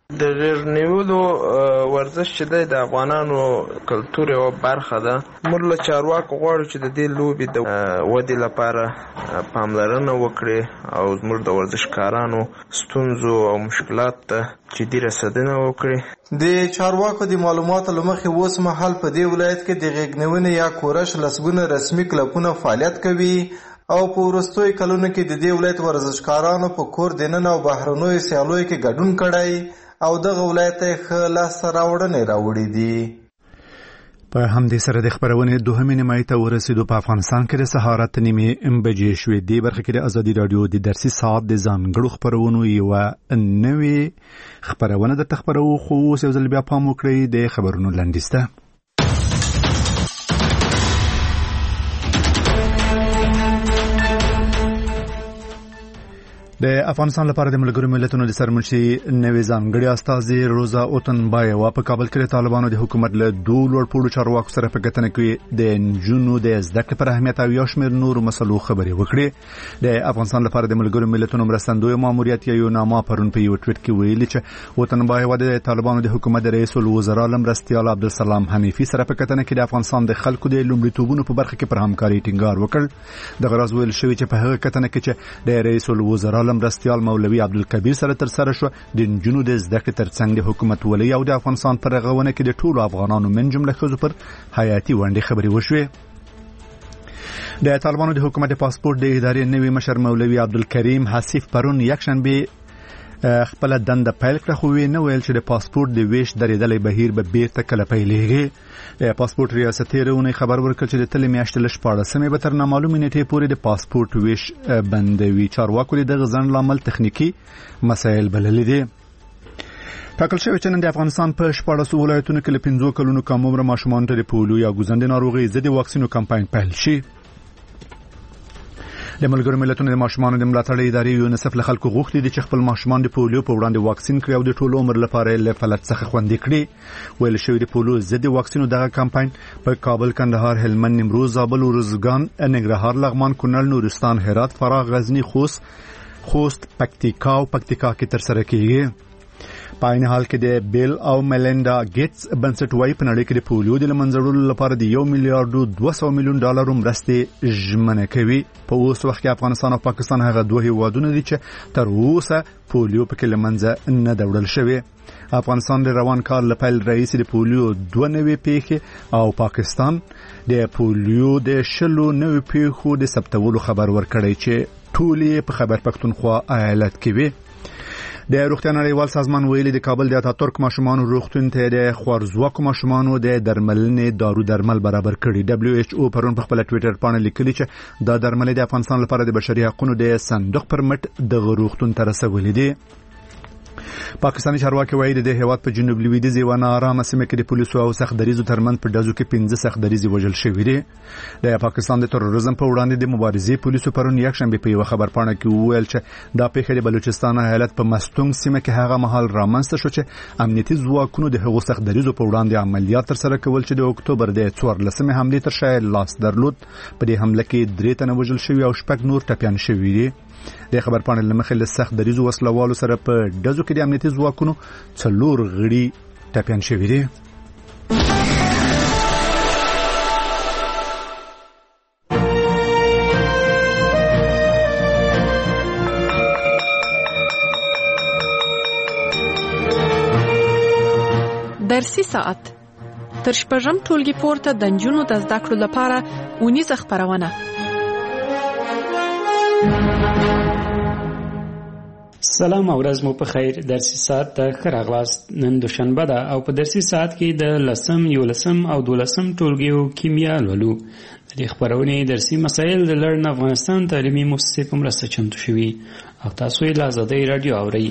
[SPEAKER 4] د ډیر نیولو ورزش چې دی د افغانانو کلتور یوه برخه ده. موږ له چارواکو غواړو چې د دې لوبې د ودې لپاره پاملرنه وکړي او زموږ د ورزشکارانو ستونزو او مشکلات ته جدي رسېدنه وکړي.
[SPEAKER 23] د چارواکو د معلوماتو له مخې اوس مهال په دې ولایت کې د غېږنیونې یا کورش لسګونه رسمي کلبونه فعالیت کوي او په وروستیو کلونو کې د دې ولایت ورزشکارانو په کور دننه او بهرنیو سیالیو کې ګډون کړی او دغه ولایت یې ښه لاسته راوړنې راوړي دي.
[SPEAKER 1] په همدې سره د خبرونې دوهمې نیمایي ته ورسېدو. په افغانستان کې د سهار اته نیمې بجې شوې. دې برخه کې د ازادي راډیو د درسي ساعت د ځانګړو خبرونو یوه نوې خبرونه درته خپروو، خو اوس یو ځل بیا پام وکړئ د خبرونو لنډیز ته. د افغانستان لپاره د ملګرو ملتونو د سرمنشي نوې ځانګړي استازي روزا اوتنبایوا په کابل کې د طالبانو د حکومت له دوه لوړپوړو چارواکو سره په کتنه کې د نجونو د زده کړې پر اهمیت او یو شمېر نورو مسلو خبرې وکړې. د افغانستان لپاره د ملګرو ملتونو مرستندوی ماموریت یو نامه پرون په یو ټویټ کې ویلي چې اوتنبایوا د طالبانو د حکومت د رئیس الوزرا مرستیال عبدالسلام حنیفي سره په کتنه کې د افغانستان د خلکو د لومړیتوبونو په برخه کې پر همکاري ټینګار وکړ. د غرض ویل شوی چې په هغه کتنه کې چې د رئیس الوزرا مرستیال مولوی عبدالکبیر سره تر سره شو د نجونو د زده کړې ترڅنګ د حکومت ولي او د افغانستان پر رغونه کې د ټولو افغانانو من جمله ښځو پر حیاتي ونډې خبرې وشوې. د طالبانو د حکومت د پاسپورت د ادارې نوي مشر مولوی عبدالکریم حسیف پرون یکشنبه خپل دنده پیل کړه، خو نه ویل چې د پاسپورت د ویش درېدلې بهیر به بیرته کله پیلېږي. د پاسپورت ریاستي رونی خبر ورکړ چې د تلې میاشتې له شپاړسمې به تر نامعلومې نیټې پورې د پاسپورت ویش بندوي. چارواکو د دغه ځنډ لامل تخنیکي مسایل بللي دي. ټاکل شوی چې نن د افغانستان په شپاړسو ولایتونو کې له پنځو کلونو کم عمره ماشومانو ته د پولیو یا ګوزندې ناروغۍ ضد واکسینو کمپاین پیل شي. د ملګرو ملتونو د ماشومانو د ملاتړ ادارې یونیسف له خلکو غوښتي دي چې خپل ماشومان د پولیو په وړاندې واکسین کړي او د ټول عمر لپاره له فلج څخه خوندي کړي. ویل شوی د پولیو ضد واکسینو دغه کمپاین په کابل، کندهار، هلمند، نیمروز، زابل، ارزګان، ننګرهار، لغمان، کونړ، نورستان، هرات، فراه، غزنی، خوست، خوست، پکتیکا او پکتیکا کې تر سره کیږي. په عین حال کې د بیل او میلینډا ګیټس بنسټ وايي په نړۍ کې د پولیو د منځړولو لپاره د یو میلیارډ دوه سوه میلیون ډالر مرستې ژمنه کوي. په اوس وخت کې افغانستان او پاکستان هغه دوه هیوادونه دي چې تر اوسه پولیو پکې له منځه نه ده وړل شوی. افغانستان د روان کال لپاره رئیس د پولیو دوه نوې پیښې او پاکستان د پولیو د شلو نوې پیښو د ثبتولو خبر ورکړی چې ټولې په خیبر پختونخوا ایالت کې وي. د روغتیا نړیوال سازمان ویلي د کابل د اتاتورک ماشومانو روغتون ته د خوارزواکو ماشومانو د درملنې دارو درمل برابر کړي. دبليو ایچ او پرون په خپل ټویټر باندې لیکلي چې دا درمل د افغانستان لپاره د بشري حقوقو د صندوق پر مټ د روغتون ته رسولي دي. پاکستاني چارواکي وایي د هیواد په جنوب لویدیځ یو نارامه سیمه کې د پولیسو او سخت دریزو ترمنځ په ډزو کې پنځه سخت دریزي وژل شوي دي. د پاکستان د تروریزم په وړاندې د مبارزې پولیسو پرون یکشنبه په یو خبرپاڼه کې وویل چې دا پیښه د بلوچستان ایالت په مستونګ سیمه کې هغه مهال رامنځته شو چې امنیتي ځواکونو د هغو سخت دریزو په وړاندې عملیات ترسره کول چې د اکتوبر د څوارلسمې حملې تر شا لاس درلود. په دې حمله کې درې تنه وژل شوي او شپږ نور ټپیان شوي دي. د خبرپاڼې له مخې له سخت دریزو وسلوالو سره په ډزو کې د امنیتي ځواکونو څلور غړي ټپیان شوي دي.
[SPEAKER 7] درسي ساعت تر شپږم ټولګي پورته د نجونو د زده کړو لپاره اونیزه خپرونه.
[SPEAKER 8] سلام او ورځ مو په خیر. درسي ساعت ته ښه راغلاست. نن دوشنبه ده او په درسي ساعت کې د لسم، یولسم او دولسم ټولګیو کیمیا لولو. د دې خپرونې درسي مسایل د لړن افغانستان تعلیمي مؤسسې په مرسته چمتو شوي او تاسو یې له ازادۍ راډیو اورئ.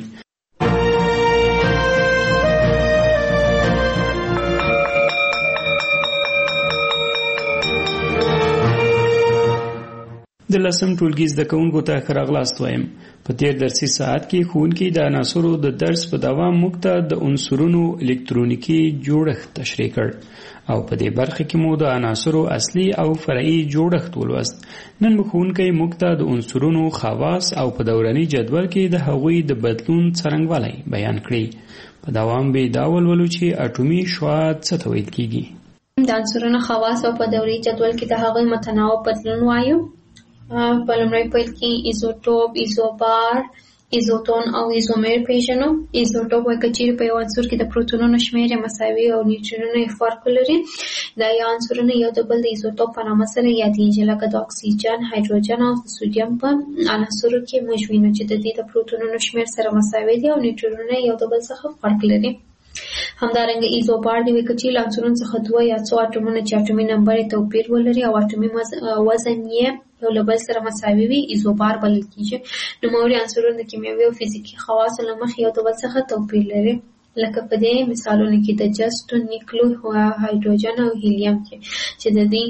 [SPEAKER 8] د لسم ټولګي زده کوونکو ته ښه راغلاست وایم. په تیر درسي ساعت کې ښوونکي د عناصرو د درس په دوام موږ ته د عنصرونو الکترونیکي جوړښت تشریح کړ او په دې برخه کې مو د عناصرو اصلي او فرعي جوړښت ولوست. نن به ښوونکی موږ ته د عنصرونو خواص او په دوراني جدول کې د هغوی د بدلون څرنګوالی بیان کړي. په دوام به دا ولولو چې اټومي شعاع څه ته ویل کیږي.
[SPEAKER 9] د عنصرونو خواص او په دوري جدول کې د هغوی متناوب بدلون وایو. په لومړی پیل کې ایزوټوپ، ایزوبار، ایزوتون او ایزومر پیژنو. ایزوټوپ وایي که چیرې په یو عنصر کې د پروتونونو شمېر یې مساوي او نیوټرونونه یې فرق لري، دا یا عنصرونه یو د بل د ایزوټوپ په نامه سره یادېږي، لکه د اکسیجن، هایدروجن او د سودیم په عناصرو کې موږ وینو چې د دې د پروتونونو شمېر سره مساوي دي او نیوټرونونه یو د بل څخه فرق لري. همدارنګه ایزوبار دی وایي که چیرې له عنصرونو څخه دوه یا څو اټومونه چې اټومي نمبر یې توپیر ولري او اټومي وزن یې یو له بل سره مساوي وي، ایزوبار بلل کیږي. نوموړي عنصرونه د کیمیاوي او فزیکي خواصو له مخې یو د بل څخه توپیر لري، لکه په دې مثالونو کې د جست، نیکلو، هایدروجن او هیلیم کې چې د دې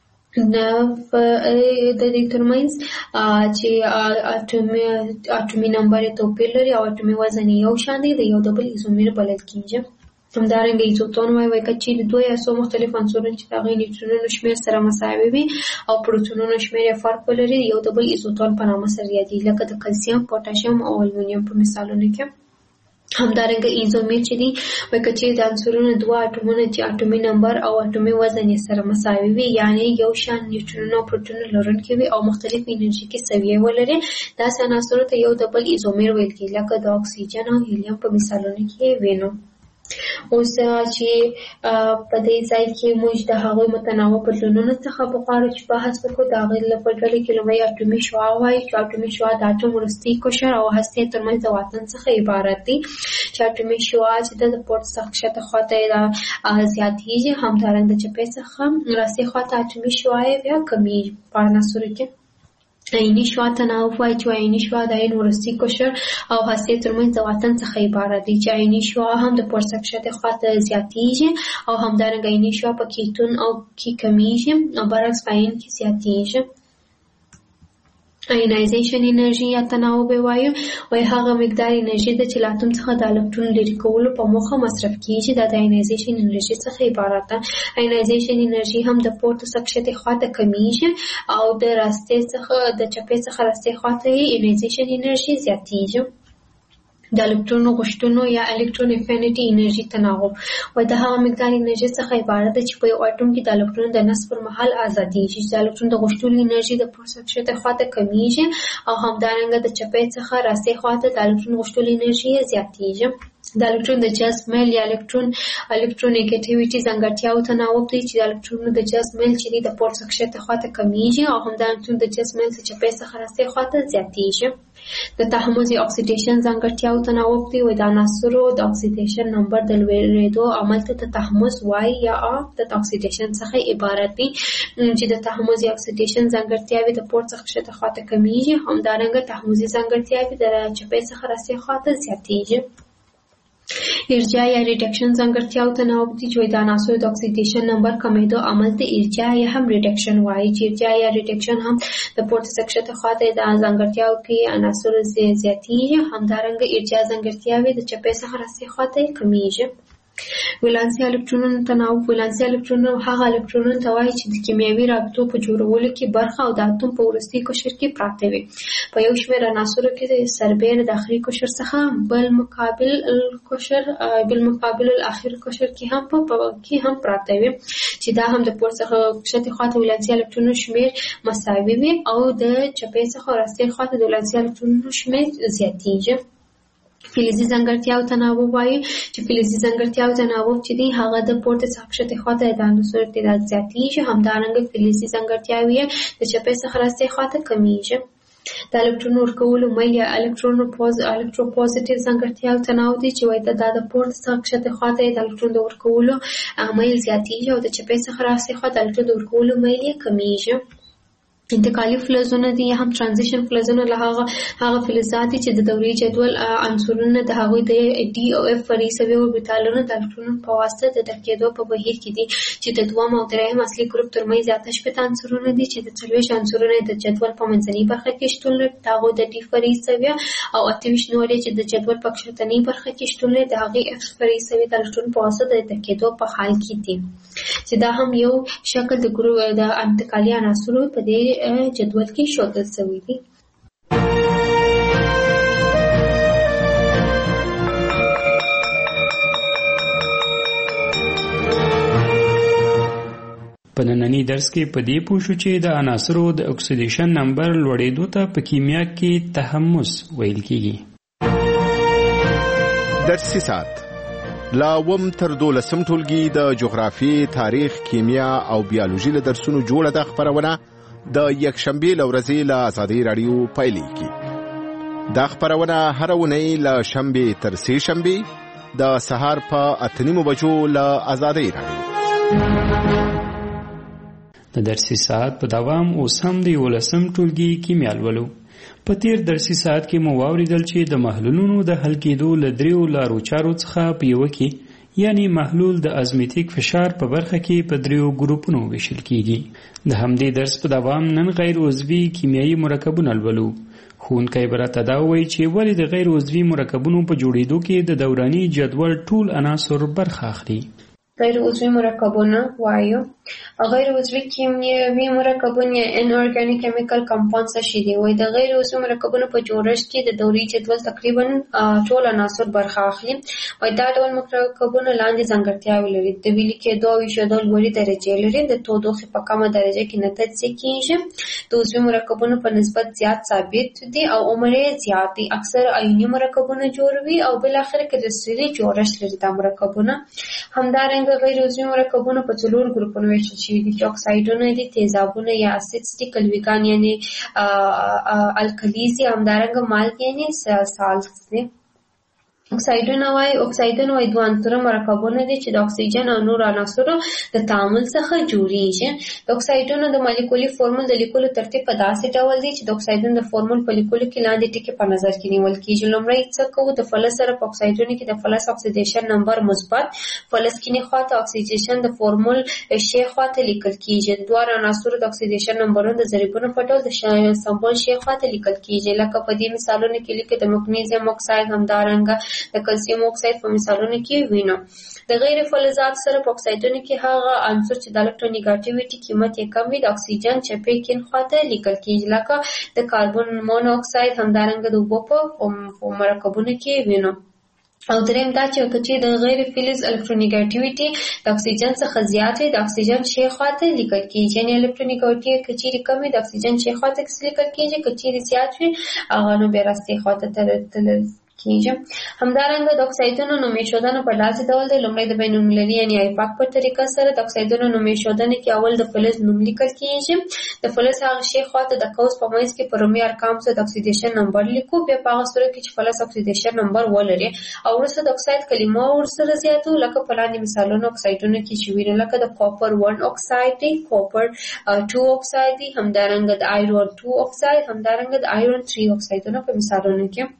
[SPEAKER 9] د دې ترمنځ چې اټومي نمبر یې توپیر لري او اټومي وزن یو شان دی، د یو د بل ایزومر بلل کیږي. همدارنګه ایزوتون وایي وایي که چیرې دوه یا څو مختلف عنصرونه چې د هغوی نیوټرونونو شمېر سره مساوي وي او پروتونونو شمېر یې فرق ولري، یو د بل ایزوتون په نامه سره یادېږي، لکه د کلسیم، پوټاشیم او المونیم په مثالونو کې. همدارنګه ایزومر چې دی وایي که چیرې د عنصرونو دوه اټومونه چې اټومي نمبر او اټومي وزن یې سره مساوي وي، یعنې یو شان نیوټرونونه او پروتونونه لرونکي وي او مختلف انرژیکي سویې ولري، داسې عناصرو ته یو د بل ایزومر ویل کېږي، لکه د اکسیجن او هیلیم په مثالونو کې وینو. اوس چې په دې ځای کې موږ د هغوی متناوب بدلونونو څخه بغواړو چې بحث وکړو. د هغوی په ډله کې لومړی اټومي شعاع وایي چې اټومي شعاع د اټوم وروستی قشر او هستې ترمنځ د واټن څخه عبارت دی، چې اټومي شعاع چې د پورته څخه ښکته خواته زیاتېږي، همدارنګه د چپې څخه راستې خواته اټومي شعاع یې بیا کمیږي. په عناصرو کې عیني شعاع تناوب وایي چې عیني شعاع د عین وروستی قشر او هستې ترمنځ د واټن څخه عبارت دی، چې عیني شعاع هم د پورته څخه ښکته خواته زیاتېږي او همدارنګه عیني شعاع په کیتون او کې کمیږي او برعکس په عین کې زیاتېږي. آینایزیشن انرژي یا تناوب وایو وایي هغه مقدار انرژي ده چې له اتوم څخه د الکترون لرې کولو په موخه مصرف کیږي، دا د آینایزیشن انرژي څخه عبارت ده. آینایزیشن انرژي هم د پورته څخه ښکته خواته کمیږي او د راستې څخه د چپې څخه راستې خواته یې آینایزیشن انرژي زیاتېږي. د الکترون غوښتنو یا الکترون افینټي انرژي تناوب وایي د هغه مقدار انرژي څخه عبارت ده چې په یو اټوم کې د الکترون د نصب پر مهال ازادېږي، چې د الکترون د غوښتلو انرژي د پورته څخه ښکته خواته کمیږي او همدارنګه د چپې څخه راستې خواته د الکترون غوښتلو انرژي زیاتېږي. د الکترون د جذب میل یا الکترون الکترونیګټیویټي ځانګړتیاو تناوب دی چې د الکترونونو د جذب میل چې دی د پورته څخه ښکته خواته کمیږي او همدارنګه د جذب میل د چپې څخه راستې خواته زیاتېږي. د تحمض یا اکسیډیشن ځانګړتیاو تناوب دی وایي د عناصرو د اکسیډیشن نمبر د لوړېدو عمل ته د تحمض وایي یا د اکسیډیشن څخه عبارت دی، چې د تحمض یا اکسیډیشن ځانګړتیاوې د پورته څخه ښکته خواته کمیږي، همدارنګه تحمضي ځانګړتیاوې د چپې څخه راستې خواته زیاتېږي. ارجاع یا ریډکشن ځانګړتیاو تناوب دي چې د عناصرو د اکسیډیشن نمبر کمیدو عمل ته ارجاع یا هم ریډکشن وایي، چې ارجاع یا ریډکشن هم د پورته څخه ښکته خواته د ځانګړتیاو کې عناصرو زیاتېږي، همدارنګه ارجاع ځانګړتیاوې د چپې څخه راستې خواته کمیږي. ولانسي الکترونونو تناوب ولانسي الکترونونه هغه الکترونونه ته وایي چې د کیمیاوي رابطو په جوړولو کې برخه او د اتوم په وروستي قشر کې پراته وي. په یو شمېر عناصرو کې د سربېره د داخلي قشر څخه بل مقابل قشر بل مقابل الاخر قشر کې هم په کې هم پراته وي، چې دا هم د پورته څخه ښکته خواته ولانسي الکترونونو شمېر مساوي وي او د چپې څخه راستې خواته د ولانسي الکترونونو شمېر زیاتېږي. فلزي ځانګړتیاو تناوب وایي چې فلزي ځانګړتیاو تناوب چې دی هغه د پورته څخه ښکته خواته د عناصرو تعداد زیاتېږي، همدارنګه فلزي ځانګړتیاوې د چپې څخه راستې خواته کمیږي. د الکترون ورکولو میل یا الکتروپوزیټیو ځانګړتیاو تناوب دی چې وایي دا د پورته څخه ښکته خواته د الکترون د ورکولو میل زیاتېږي او د چپې څخه راستې خواته د الکترون د ورکولو میل یې کمیږي. انتقالي فلزونه دي هم ترانزیشن فلزونه له هغه هغه فلزات چې د دوري جدول عنصرونه د هغوی د ډي او اف فریسوي اوربیتالونو د الکترون په واسطه د ډکېدو په بهیر کې دي چې د دوم او درېیم اصلي ګروپ ترمنځ اته شپږ عنصرونه دي چې د څلوېښت عنصرونه د جدول په منځنۍ برخه کې شتون لري هغه د ډي فریسوي او اته ویشت نورې چې د جدول په کښتنۍ برخه کې شتون لري د هغه اف فریسوي د الکترون په واسطه د ډکېدو په حال کې دي چې دا هم یو شکل د ګروپ د انتقالي عناصرو په دې جدول کې ښودل شوی دی.
[SPEAKER 8] په نننی درس کې په دې پوه شو چې د عناصرو د اکسیدیشن نمبر لوړېدو ته په کیمیا کې تحمس ویل کېږي.
[SPEAKER 10] درسي ساعت لا وم تر دولسم ټولګي د جغرافي، تاریخ، کیمیا او بیولوژي له درسونو جوړه ده خبرونه د یکشنبې له ورځې له ازادي راډیو پیلېږي. دا خبرونه هره اونۍ له شنبې تر سې شنبې د سهار په اته نیمو بجو له ازادي راډیو.
[SPEAKER 8] د درسي ساعت په دوام اوس هم د یولسم ټولګي کیمیا لولو. په تیر درسي ساعت کې مو واوریدل چې د محلولونو د حل کېدو له دریو لارو چارو څخه په یوه کې یعنی محلول د ازمیتیک فشار په برخه کې په دریو ګروپونو ویشل کیږي. د همدې درس په دوام نن غیر عضوي کیمیاوي مرکبونه لولو. ښوونکی به راته دا وایي چې ولې د غیر عضوي مرکبونو په جوړېدو کې د دوراني جدول ټول عناصر برخه اخلي.
[SPEAKER 9] غیر عضوي مرکبونه وایو غیر عضوي کیمیاوي مرکبونه ان اورګانیک کیمیکل کمپاوندز شي دي. وایي د غیر عضوي مرکبونو په جوړښت کې د دوري جدول تقریبا ټول عناصر برخه اخلي. وایي دا ډول مرکبونه لاندې ځانګړتیاوې لري. د ویلي کېدو او ایښودو لوړې درجې لري. د تودوخې په کمه درجه کې نه تجزیه کېږي. د عضوي مرکبونو په نسبت زیات ثابت دي او عمر یې زیات دی. اکثر آیوني مرکبونه جوړوي او بالاخره کرستلي جوړښت لري. دا مرکبونه همدارنګه غیر عضوي مرکبونه په څلور ګروپونو ویشل شوي دي چې اکسایډونه دي، تیزابونه یا اسیدز دي، کلویګان یعنی الکلیز دي، همدارنګه مالګې یعنی سالټس دي. اکسایډونه وایي اکسایډونه وایي دوه عنصره مرکبونه دي چې د اکسیجن او نور عناصرو د تعامل څخه جوړیږي. د اکسایډونو د مالیکولي فورمول د لیکلو ترتیب په داسې ډول دی چې د اکسایډونو د فورمول په لیکلو کې لاندې ټکي په نظر کې نیول کېږي. لومړی څه کوو؟ د فلز سره په اکسایډونو کې د فلز اکسیدیشن نمبر مثبت، فلز کینی خواته اکسیدیشن د فورمول شی خواته لیکل کېږي. د دوه عناصرو د اکسیدیشن نمبرونو د ضریبونو په ډول د سمبول شی خواته لیکل کېږي. لکه په دې مثالونو کې لیکي د مګنیزیم اکساید، همدارنګه د کلسیم اکساید په مثالونو کې وینو. د غیر فلزات سره په اکسایډونو کې هغه عنصر چې د الکترونیګاټیویټي قیمت یې کم وي د اکسیجن چپې کین خواته لیکل کېږي. لکه د کاربن مونو اکساید، همدارنګه د اوبو په مرکبونو کې وینو. او دریم دا چې کچې د غیر فلز الکترونیګاټیویټي د اکسیجن څخه زیات وي د اکسیجن شی خواته لیکل کېږي. یعنې الکترونیګاټیویټي کچې کم وي د اکسیجن شی خواته لیکل کېږي، کچې زیات وي هغه نو بیا راستي خواته تل کېږي. همدارنګه د اکسایډونو نوم ایښودنه په داسې ډول دی. لومړی د بین المللي یعنې آیپاک په طریقه سره د اکسایډونو نوم ایښودنه کې اول د فلز نوم لیکل کېږي. د فلز هغه شی خواته د قوس په منځ کې په رومي ارقامو سره د اکسیدیشن نمبر لیکو. بیا په هغه صورت کې چې فلز اکسیدیشن نمبر ولري او وروسته د اکساید کلمه ورسره زیاتو. لکه په لاندې مثالونو اکسایډونو کې چې وینو، لکه د کاپر ون اکساید دی، کاپر ټو اکساید دی، همدارنګه د آیرون ټو اکساید، همدارنګه د آیرون تھری اکسایډونه په مثالونو کې.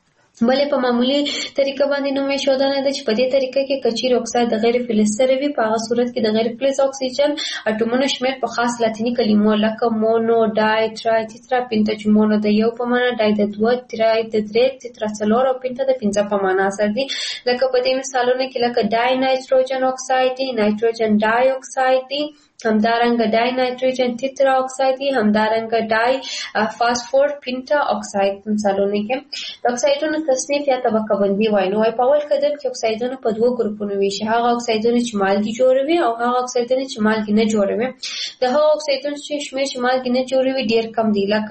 [SPEAKER 9] بلې په معمولي طریقه باندې نوم ایښودنه ده چې په دې طریقه کې کچیر اکساید د غیر فلز سره وي. په هغه صورت کې د غیر فلز اکسیجن اټومونو شمېر په خاص لاتیني کلمو لکه مونو، ډای، ترای، تیترا، پینتا چې مونو د یو په معنا، ډای د دوه، ترای د درې، تیترا څلور او پینتا د پنځه په معنا سره دي. لکه په دې مثالونو کې لکه ډای نایتروجن اکساید دی، نایتروجن ډای اکساید دی، همدارنګه ډای نایتروجن تیترا اکساید دی، همدارنګه ډای فاسفور پینتا اکساید مثالونه کې. د اکسایډونو تصنیف یا طبقه بندي وایي. نو په اول قدم کې اکسایډونه په دوه ګروپونو ویشي. هغه اکسایډونه چې مالګې جوړوي او هغه اکسایډونه چې مالګې نه جوړوي. د هغه اکسایډونو چې شمېر چې مالګې نه جوړوي ډېر کم دي. لکه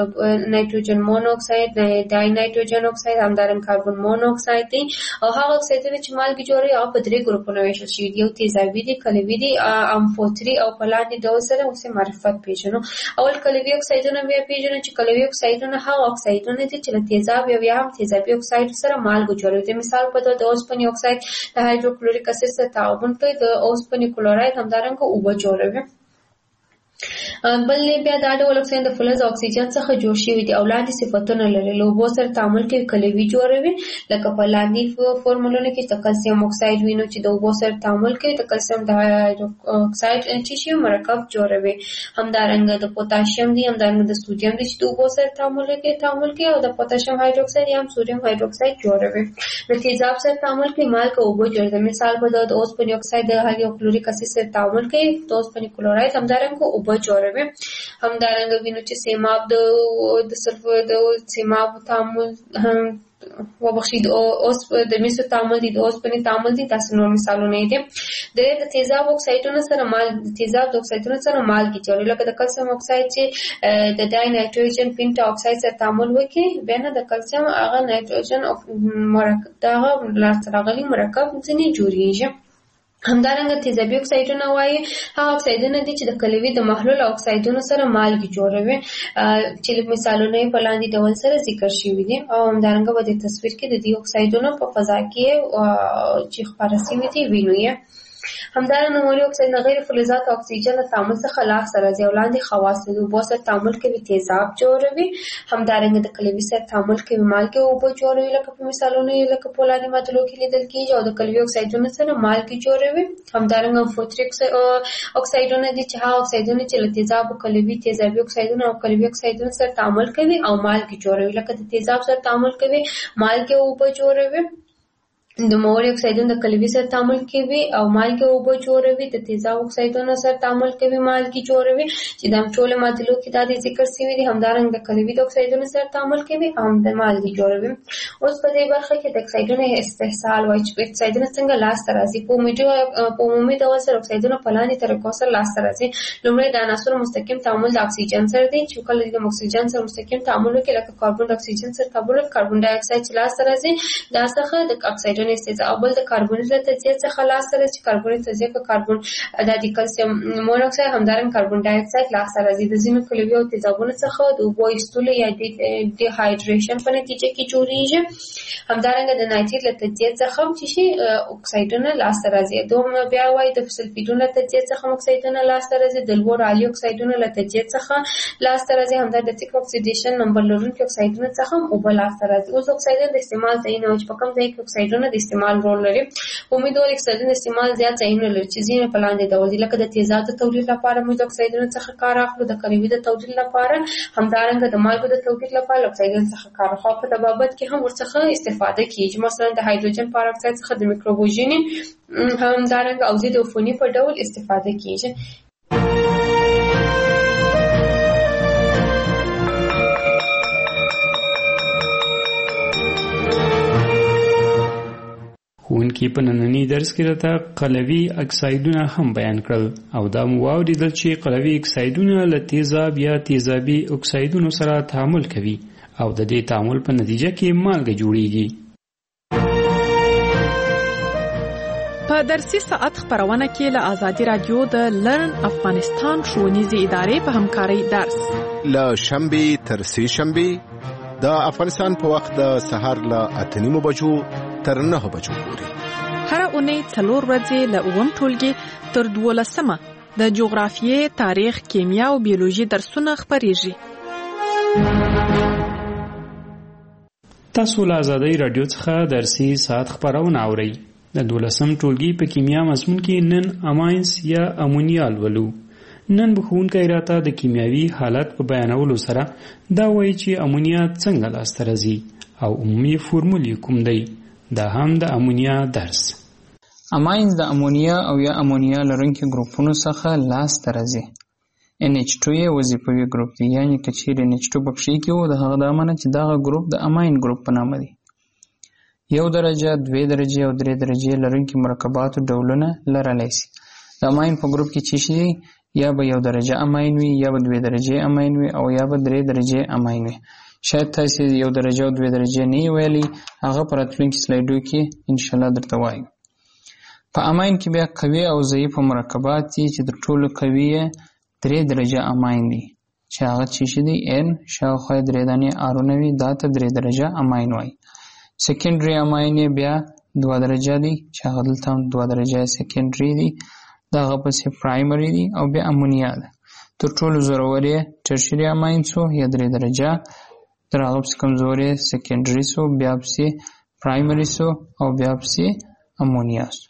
[SPEAKER 9] نایتروجن مونو اکساید، ډای نایتروجن اکساید، همدارنګه کاربن مونو اکساید دی. او هغه اکسایډونه چې مالګې جوړوي هغه په درې ګروپونو ویشل شوي دي. یو تیزابي دي، کلوي دي، امفوتري او په لاندې ډول سره اوس معرفت پیژنو. اول کلوي اکسایډونه بیا پیژنو چې کلوي اکسایډونه هغه اکسایډونه دي چې له تیزاب یا بیا هم تیزابي اکساید سره مالګه جوړوي. د مثال په توګه د اوسپنې اکساید د هایدروکلوریک اسید سره تعامل کوي، د اوسپنې کلوراید همدارنګه اوبه جوړوي. بل بیا دا ډول اکساید د فلز او اکسیجن څخه جوړ شوي دي او لاندې صفتونه لري. له اوبو سره تعامل کوي کلوي جوړوي، لکه په لاندې فورمولونو کې د کلسیم اکساید وینو چې د اوبو سره تعامل کوي د کلسیم د اکساید چې شي مرکب جوړوي. همدارنګه د پوتاشیم دي، همدارنګه د سودیم دي چې د اوبو سره تعامل کوي تعامل کوي او د پوتاشیم هایدروکساید یا سودیم هایدروکساید جوړوي. د تیزاب سره تعامل کوي مالګه اوبه جوړوي. مثال په د اوسپنې اکساید د هالیوکلوریک اسید سره تعامل کوي د اوسپنې کلوراید همدارنګه اوبه جوړوي. همدارنګه وینو چې سیماب د د سلفر د سیماب تعامل وبخښید اوس د میسو تعامل دي د اوسپنې تعامل دي، تاسو نور مثالونه دي. د تیزاب اکسایدونو سره مال د تیزاب اکسایدونو سره مالګې جوړوي، لکه د کلسیم اکساید چې د ډای نایټروجن پینټا اکساید سره تعامل وکړي بیا نه د کلسیم هغه نایټروجن مرکب دغه لاسته راغلي مرکب ځینې جوړیږي. همدارنګه تیزابي اکسایدونه وایي هغه اکسایدونه دي چې د کلوي د محلول اکسایدونو سره مالګې جوړوي چې مثالونه په لاندې ډول سره ذکر شوي دي. او همدارنګه په دې تصویر کې د دې اکسایدونو په فضا کې چې خپاره شوي دي وینو یې. همدارنګه نوموړي اکساید غیر فلزات او اکسیجن له تعامل څخه لاسته راځي او لاندې خواص لري. اوبو سره تعامل کوي تیزاب جوړوي، همدارنګه د کلوي سره تعامل کوي مالګې اوبه جوړوي لکه په مثالونو یې لکه په لاندې معادلو کې لیدل کېږي او د کلوي اکسایدونو سره مالګې جوړوي. همدارنګه امفوتریک اکسایدونه دي چې هغه اکسایدونه چې له تیزاب او کلوي تیزابي اکسایدونه او کلوي اکسایدونو سره تعامل کوي او مالګې جوړوي، لکه د تیزاب سره تعامل کوي مالګې اوبه جوړوي. د نوموړي اکسایدونه د کلوي سره تعامل کوي او مالګې اوبه جوړوي، د تیزاب اکسایدونو سره تعامل کوي مالګې جوړوي چې د ټولو معادلو کې دا د ذکر شوي دي. همدارنګه د کلوي د اکسایدونو سره تعامل کوي او د مالګې جوړوي. اوس په دې برخه کې د اکسایدونو استحصال وایي چې اکسایدونه څنګه لاسته راځي. په عمومي په عمومي ډول سره اکسایدونه په لاندې طریقو سره لاسته راځي. لومړی د عناصرو مستقیم تعامل د اکسیجن سره دی چې کله د اکسیجن سره مستقیم تعامل وکړي لکه کاربن د اکسیجن سره تعامل کاربن ډای اکساید چې لاسته راځي دا څخه د اکسایدونو استحصال او بل د کاربن له تجزیه څخه لاسته راځي چې کاربن تجزیه په کاربن د کلسیم مونوکساید همدارنګه کاربن ډای اکساید لاسته راځي. د ځینو کلوي او تیزابونو څخه د اوبو ایستلو یا د ډیهایډریشن په نتیجه کې جوړیږي. همدارنګه د نایتریت له تجزیه څخه چې شي اکسایدونه لاسته راځي. دوم بیا وایي د سلفیدونو له تجزیه څخه اکسایدونه لاسته راځي، د لوړ عالي اکسایدونو له تجزیه څخه لاسته راځي، همدارنګه د تیک اکسیډیشن نمبر لرونکي اکسایدونو څخه اوبه لاسته راځي. اوس اکسایدونه د استعمال ځای نه چې په کوم ځای کې اکسایدونه د استعمال رول لري. امیدوار اکسایدونه استعمال زیات ځایونه لري چې ځینې په لاندې ډول دي، لکه د تیزاب د تولید لپاره موږ د اکسایدونو څخه کار اخلو، د کلوي د تولید لپاره، همدارنګه د مالګو د تولید لپاره اکسایدونو څخه کار اخلو. په طبابت کې هم ورڅخه استفاده کیږي، مثلا د هایدروجن پر اکساید څخه د میکروبوژنې همدارنګه او ضد عفوني په ډول استفاده کیږي.
[SPEAKER 8] ښوونکي په ننني درس کې راته قلوي اکسایدونه هم بیان کړل او دا مو واورېدل چې قلوي اکسایدونه له تیزاب یا تیزابي اکسایدونو سره تعامل کوي او د دې تعامل په نتیجه کې مالګه جوړیږي.
[SPEAKER 7] په درسي ساعت خبرونه کې له آزادي رادیو د لرن افغانستان ښوونیزې ادارې په همکارۍ درس
[SPEAKER 10] له شنبې تر سې شنبې د افغانستان په وخت د سهار له اته نیمو بجو تر نهه بجو پورې
[SPEAKER 7] هر اونۍ څلور ورځې له اووم ټولګي تر دولسمه د جغرافیې، تاریخ، کیمیا او بیولوژي درسونه خپریږي.
[SPEAKER 8] تاسو له آزادۍ رادیو څخه درسي ساعت خبرونه اورئ. د دولسم ټولګي په کیمیا مضمون کې نن اماینس یا امونیا لولو. نن به ښوونکی راته د کیمیاوي حالت په بیانولو سره دا وایي چې امونیا څنګه لاسته راځي او عمومي فورمول یې کوم دی. دا هم د امونیا درس.
[SPEAKER 6] اماینز د امونیا او یا امونیا لرونکي ګروپونو څخه لاسته راځي. ان ایچ ټو یې وظیفوي ګروپ دی، یعنې که چیرې ان ایچ ټو په پښې کې و د هغه د امانه چې دغه ګروپ د اماین ګروپ په نامه دی. یو درجه، دوې درجې او درې درجې لرونکي مرکباتو ډولونه لرلی شي. د اماین په ګروپ کې چې شي یا به یو درجه اماین وي، یا به دوې درجې اماین وي او یا به درې درجې اماین وي. شاید تاسې یو درجه او دوې درجې نه یې ویلي، هغه په راتلونکي سلایډو کې انشاءالله درته وایو. په اماین کې بیا قوي او ضعیفه مرکبات دي چې د ټولو قوي یې درې درجه اماین دي چې هغه چې شي دي ان شاوخوا درې دانې آرونه وي، دا ته درې درجه اماین وایي. سیکنډري اماین یې بیا دوه درجه دي چې هغه دلته هم دوه درجه سیکنډري دي، د هغه پسې پرایمري دي او بیا امونیا ده. تر ټولو زورور یې ټرشري اماین څو یا درې درجه، تر هغه پسې کمزور یې سیکنډري سو، بیا پسې پرایمري سو او بیا پسې امونیا سو.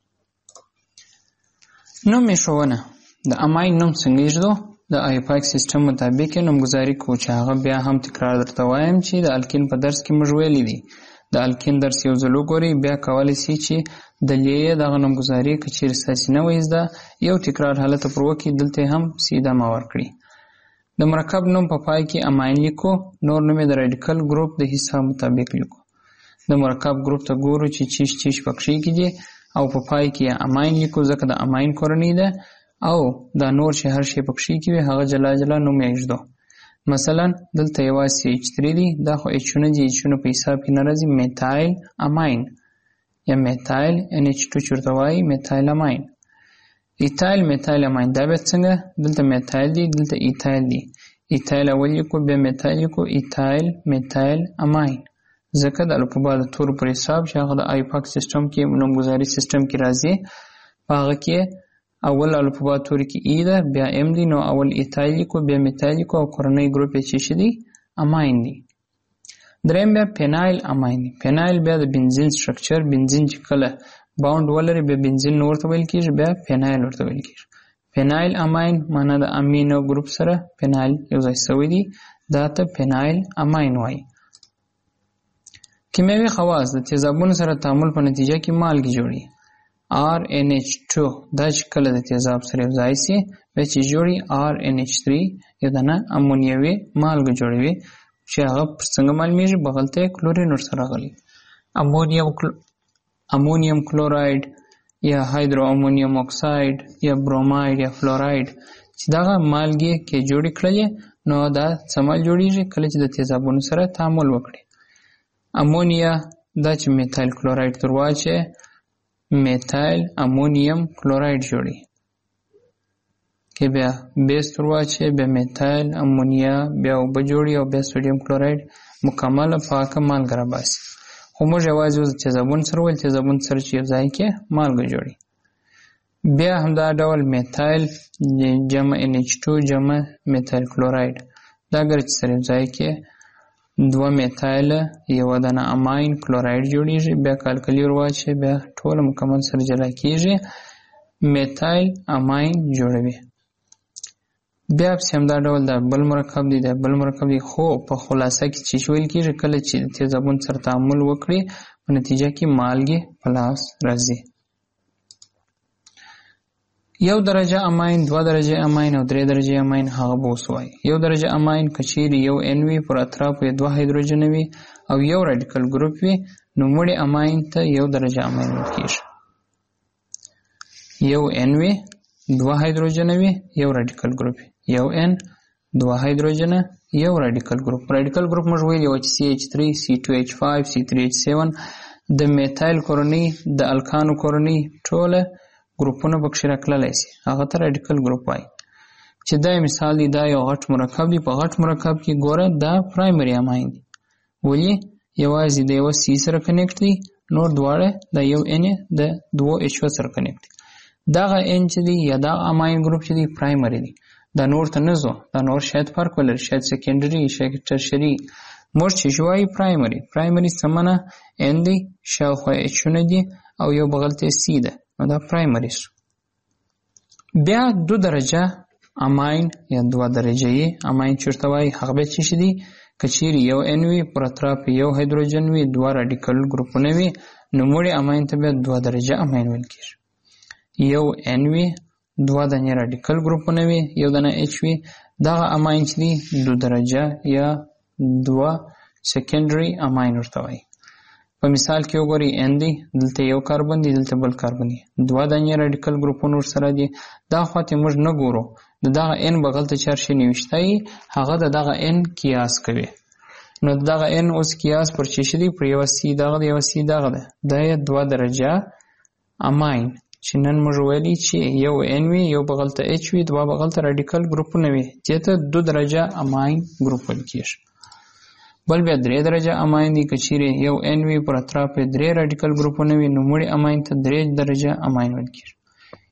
[SPEAKER 6] نوم ایښودنه د اماین نوم څنګه ایږدو؟ د آیپاک سیستم مطابق یې نومګذاري کوو چې هغه بیا هم تکرار درته وایم چې د الکین په درس کې موږ ویلي دي. د الکین درس یو ځل وګورئ، بیا کولی سئ چې دلیه یې دغه نومګذاري که چیرې ستاسې نه وي زده یو تکرار حالت پر وکړي، دلته هم سیده ما ورکړي. د مرکب نوم په پای کې اماین لیکو، نور نوم یې د راډیکل ګروپ د حساب مطابق لیکو. د مرکب ګروپ ته ګورو چې چیش چیش پکښې کې دي او په پای کې یې اماین لیکو ځکه د اماین کورنۍ ده، او دا نور چې هر شی پکښې کې وي هغه جلا جلا نوم یې ایږدو. مثلا دلته یوازې سی ایچ تھری دی، دا خو ایچونه دي، ایچونه په حساب کې نه راځي. میتایل اماین یا میتایل ان ایچ ټو چې ورته وایي میتایل اماین. ایتایل میتایل اماین دا بیا څنګه؟ دلته میتایل دی، دلته ایتایل دی. ایتایل اول لیکو، بیا میتایل لیکو، ایتایل میتایل اماین. ځکه د الفبا د تورو پر حساب چې هغه د آیپاک سیستم کې نومګذاري سیستم کې راځي، په هغه کې اول الفبا توري کې ای ده، بیا ام دی، نو اول ایتایل لیکو، بیا میتایل لیکو او کورنۍ ګروپ یې چې دی اماین دی. دریم بیا پینایل اماین دی. پینایل بیا د بنزین سټرکچر، بنزین چې کله باوند ولري بیا بنزین نو ورته ویل کېږي، بیا پینایل ورته ویل کېږي. پینایل اماین معنا د امینو ګروپ سره پینایل یو ځای شوی دی، دا ته پینایل اماین وایي. کیمیاوي خواص د تیزابونو سره تعامل په نتیجه کې مالګې جوړي. آر این ایچ ټو دا چې کله د تیزاب سره یو ځای سي بیا چې جوړي آر این ایچ تھری یا دنه امونیوي مالګه جوړوي چې هغه څنګه معلومیږي؟ بغل ته کلورین ورسره راغلی. امونیم کل... امونیم کلوراید یا هایدرو امونیم اکساید یا بروماید یا فلوراید چې دغه مالګې کې جوړې کړلې نو دا څه مال جوړیږي؟ کله چې د تیزابونو سره تعامل وکړي. امونیا دا چې میتایل کلوراید تر واچي میتایل امونیم کلوراید جوړي، کې بیا بیس تر واچي بیا میتایل امونیا بیا اوبه جوړي او بیا سوډیم کلوراید مکمله پاکه مالګه راباسي. خو موږ یوازې اوس تیزابون سره ویل، تیزابون سره چې یو ځای کې مالګه جوړي. بیا همدا ډول میتایل جمع ان ایچ ټو جمع میتایل کلوراید دا اگر چې سره یو ځای کې دوه میتایل یو دانه اماین کلوراید جوړیږي، بیا کالکلی ور واچي بیا ټول مکمل سره جلا کیږي، میتایل اماین جوړوي. بیا په همدا ډول دا بل مرکب دی، دا بل مرکب دی، خو په خلاصه کې چې ویل کیږي کله چې تیزابون سره تعامل وکړي په نتیجه کې مالګې په لاس راځي. یو درجه اماین، دوه درجه اماین او درې درجه اماین هغه به اوس وایي. یو درجه اماین که چیرې یو ان وي پر اطرافو یې دوه هایدروجن وي او یو راډیکل ګروپ وي نو مړې اماین ته یو درجه اماین ویل کېږي. یو ان وي دوه هایدروجن وي یو راډیکل ګروپ وي، یو ان دوه هایدروجن یو راډیکل ګروپ. راډیکل ګروپ موږ ویل یو سی ایچ تھری سی ټو ایچ فایو سی تھری ایچ سیون د میتایل کورنۍ د الکانو کورنۍ ټوله ګروپونه پکښې راکړلی سي، هغه ته راډیکل ګروپ وایي. چې دا مثال دی، دا یو غټ مرکب دی، په غټ مرکب کې ګوره دا پرایمري اماین دی. ولې؟ یوازې د یوه سی سره کنیکټ دی، نور دواړه د یو ان د دوو ایچو سره کنیکټ دی. دغه ان چې دی یا دا اماین ګروپ چې دی پرایمري دی، دا نور ته نه ځو، دا نور شاید فرق ولري، شاید سیکنډري شاید ټرشري. موږ چې وایي پرایمري، پرایمري څه معنی؟ ان دی، شاوخوا ایچونه دي او یو بغل ته سی ده، نو دا پرایمري شو. بیا دو درجه اماین یا دوه درجه اماین چورته وایي هغه بیا چې دي که چیرې یو ان وي پر اطراف یو هایدروجن وي دوه راډیکل ګروپونه وي نو مړې اماین ته بیا دوه درجه اماین ویل کېږي. یو ان وي دوه دانې راډیکل ګروپونه وي یو دانه اچ وي، دغه اماین چې دي دو درجه یا دوه سیکنډري اماین ورته وایي. په مثال کې وګورئ ان دی، دلته یو کاربن دی دلته بل کاربن دی، دوه دانې راډیکل ګروپونه ورسره دي. دا خواته موږ نه ګورو، د دغه ان بغل ته چې هر شی نوشته وي هغه د دغه ان قیاس کوي. نو دغه ان اوس قیاس پر چې شي پر یو سی دغه د یو سی دغه ده، دا یې دوه درجه اماین چې نن موږ ویلي چې یو ان وي یو بغل ته اچ وي دوه بغل ته راډیکل ګروپونه وي، دې ته دو درجه اماین ګروپ ویل کېږي. بل بیا درې درجه اماین دي، که چیرې یو ان وي پر اطراف یې درې راډیکل ګروپونه وي نو مړې اماین ته درې درجه اماین ویل کېږي.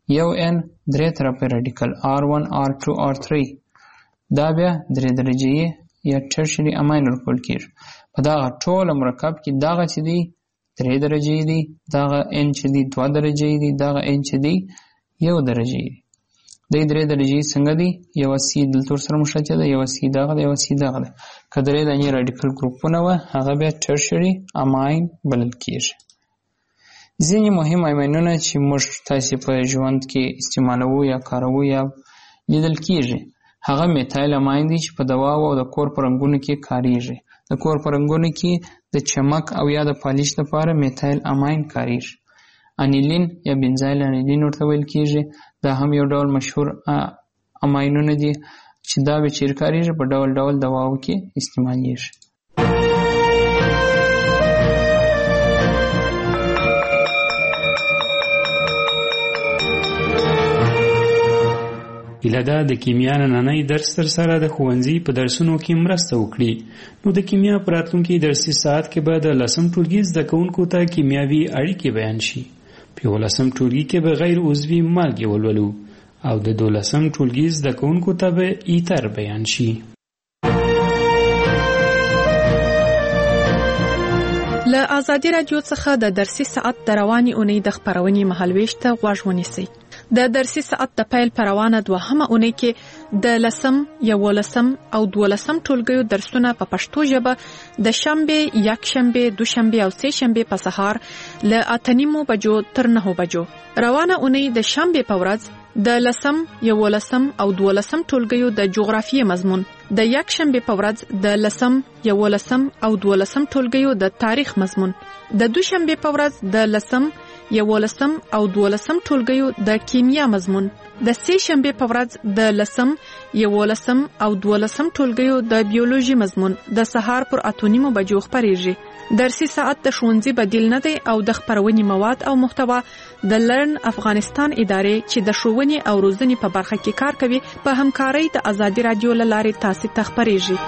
[SPEAKER 6] یو ان درې طرفه رادیکل آر ون آر ټو آر تھری دا بیا درې درجې یا ټرشري اماین ورکول کیږي. په دغه ټول مرکب کې دغه چې دی درې درجې دي، دغه ان چې دی دوه درجې دي، دغه ان چې دی یو درجې دي. د درې درجې څنګه دي؟ یو سی دلته سره مشابه ده، یو سی دغه ده، یو سی دغه ده. که درې دانې رادیکل ګروپونه وه هغه بیا ټرشري اماین بلل کیږي. ځینې مهم اماینونه چې موږ تاسې په ژوند کې استعمالوو یا کاروو یا لیدل کیږي هغه میتایل اماین دي چې په دواو او د کور په رنګونو کې کاریږي. د کور په رنګونو کې د چمک او یا د پالیش لپاره میتایل اماین کاریږي. انیلین یا بنزایل انیلین ورته ویل کیږي. دا هم یو ډول مشهور اماینونه دي چې دا به چیرې کاریږي؟ په ډول ډول دواو کې استعمالیږي.
[SPEAKER 8] هیله ده د کیمیا نننی درس تر سره د ښوونځي په درسونو کې مرسته وکړي. نو د کیمیا په راتلونکي درسي ساعت کې به د لسم ټولګي زده کوونکو ته کیمیاوي اړیکې بیان شي. په یولسم ټولګي کې به غیر عضوي مالګې ولولو او د دولسم ټولګي زده کوونکو ته به ایتر بیان شي.
[SPEAKER 7] له ازادي راډیو څخه د درسي ساعت د رواني اونۍ د خپرونې مهالويش ته غوږ ونیسئ. د درسي ساعت د پیل پر روانه دوهمه اونۍ کې د لسم، یولسم او دولسم ټولګیو درسونه په پښتو ژبه د شنبه، یکشنبه، دوشنبه او سه شنبه په سهار له اته نیمو بجو تر نهو بجو. روانه اونۍ د شنبه په ورځ د لسم، یولسم او دولسم ټولګیو د جغرافیې مضمون، د یکشنبه په ورځ د لسم، یولسم او دولسم ټولګیو د تاریخ مضمون، د دوشنبه په ورځ د لسم، یولسم او دولسم ټولګیو د کیمیا مضمون، د سه شنبه په ورځ د لسم، یولسم او دولسم ټولګیو د بیولوژي مضمون د سهار پر اته نیمو بجو خپریږي. درسي ساعت د ښوونځي بدیل نه دی او د خپرونې مواد او محتوا د لرن افغانستان ادارې چې د ښوونې او روزنې په برخه کې کار کوي په همکارۍ د ازادي راډیو له لارې تاسو ته خپریږي.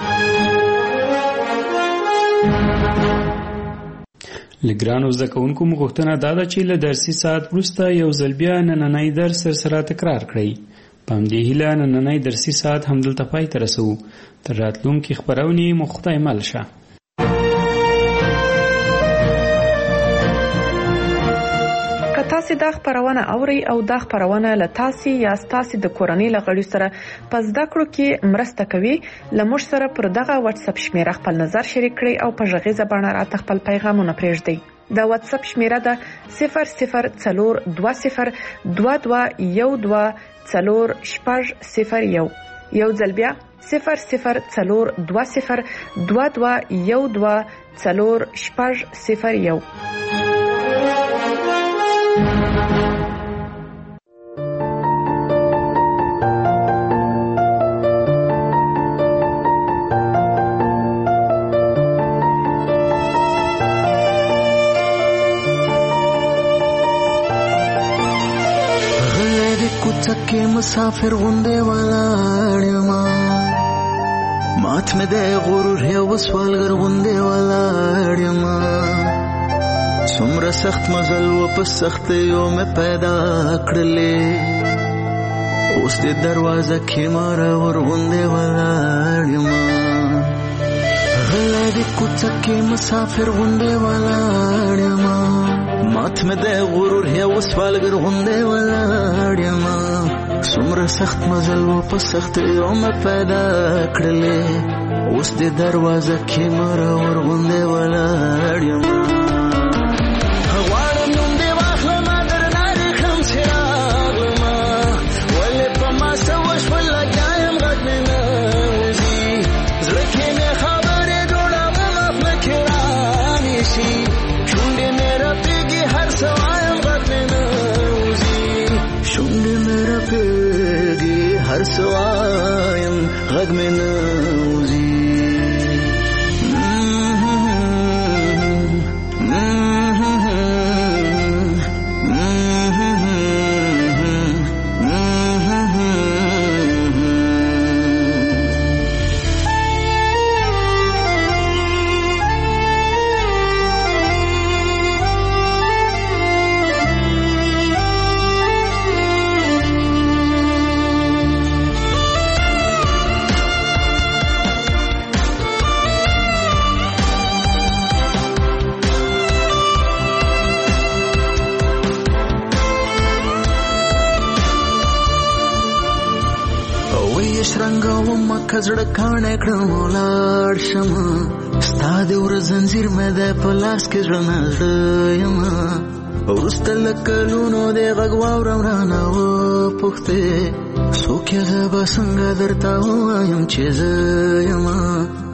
[SPEAKER 8] لګرانو زده کوونکو مغوښتنه دا ده چې له درسي ساعت وروسته یو ځل بیا نننی درس سره تکرار کړئ. په همدې هیله نننی درسي ساعت همدلته پای ته رسوو. تر راتلونکي خپرونې مو خدای مل شه.
[SPEAKER 7] تاسو دا خبرونه اوري او دا خبرونه له تاسو یا تاسو د کورنۍ لغړی سره پس دا کړو کې مرسته کوي. لمر سره پر دغه واتس اپ شمیره خپل نظر شریک کړئ او په ژغیزه باندې راته خپل پیغامونه پرېږدئ. دا واتس اپ شمیره ده صفر صفر څلور دوه صفر دوه دوه یو دوه څلور شپږ صفر یو. یو ځل بیا صفر صفر څلور دوه صفر دوه دوه یو دوه څلور شپږ صفر یو.
[SPEAKER 3] के मुसाफिर गुंदे वाला मा माथ में दे गुरूर है वसवाल गर गुंदे वाला मा सुमर सख्त मजल वो पस सख्त यो में पैदा कर ले उस दे दरवाजा के मारा और गुंदे वाला मा गला दे कुछ के मुसाफिर गुंदे वाला मा माथ में दे गुरूर है वसवाल गर गुंदे वाला मा सुमर सख्त मजल वो पस सख्त यो में पैदा कर ले उस दे दरवाजा के मारा और गुंदे वाला मा हर सवायम गग में नौजी مکه زړه کاڼی کړم ولاړ شمه ستا د ور زنځیر مې دی په لاس کې زړه نه زړه یمه وروسته له کلونو د غږ واورم رانه وپوښتې څوک یې زه به څنګه درته ووایم چې زه یمه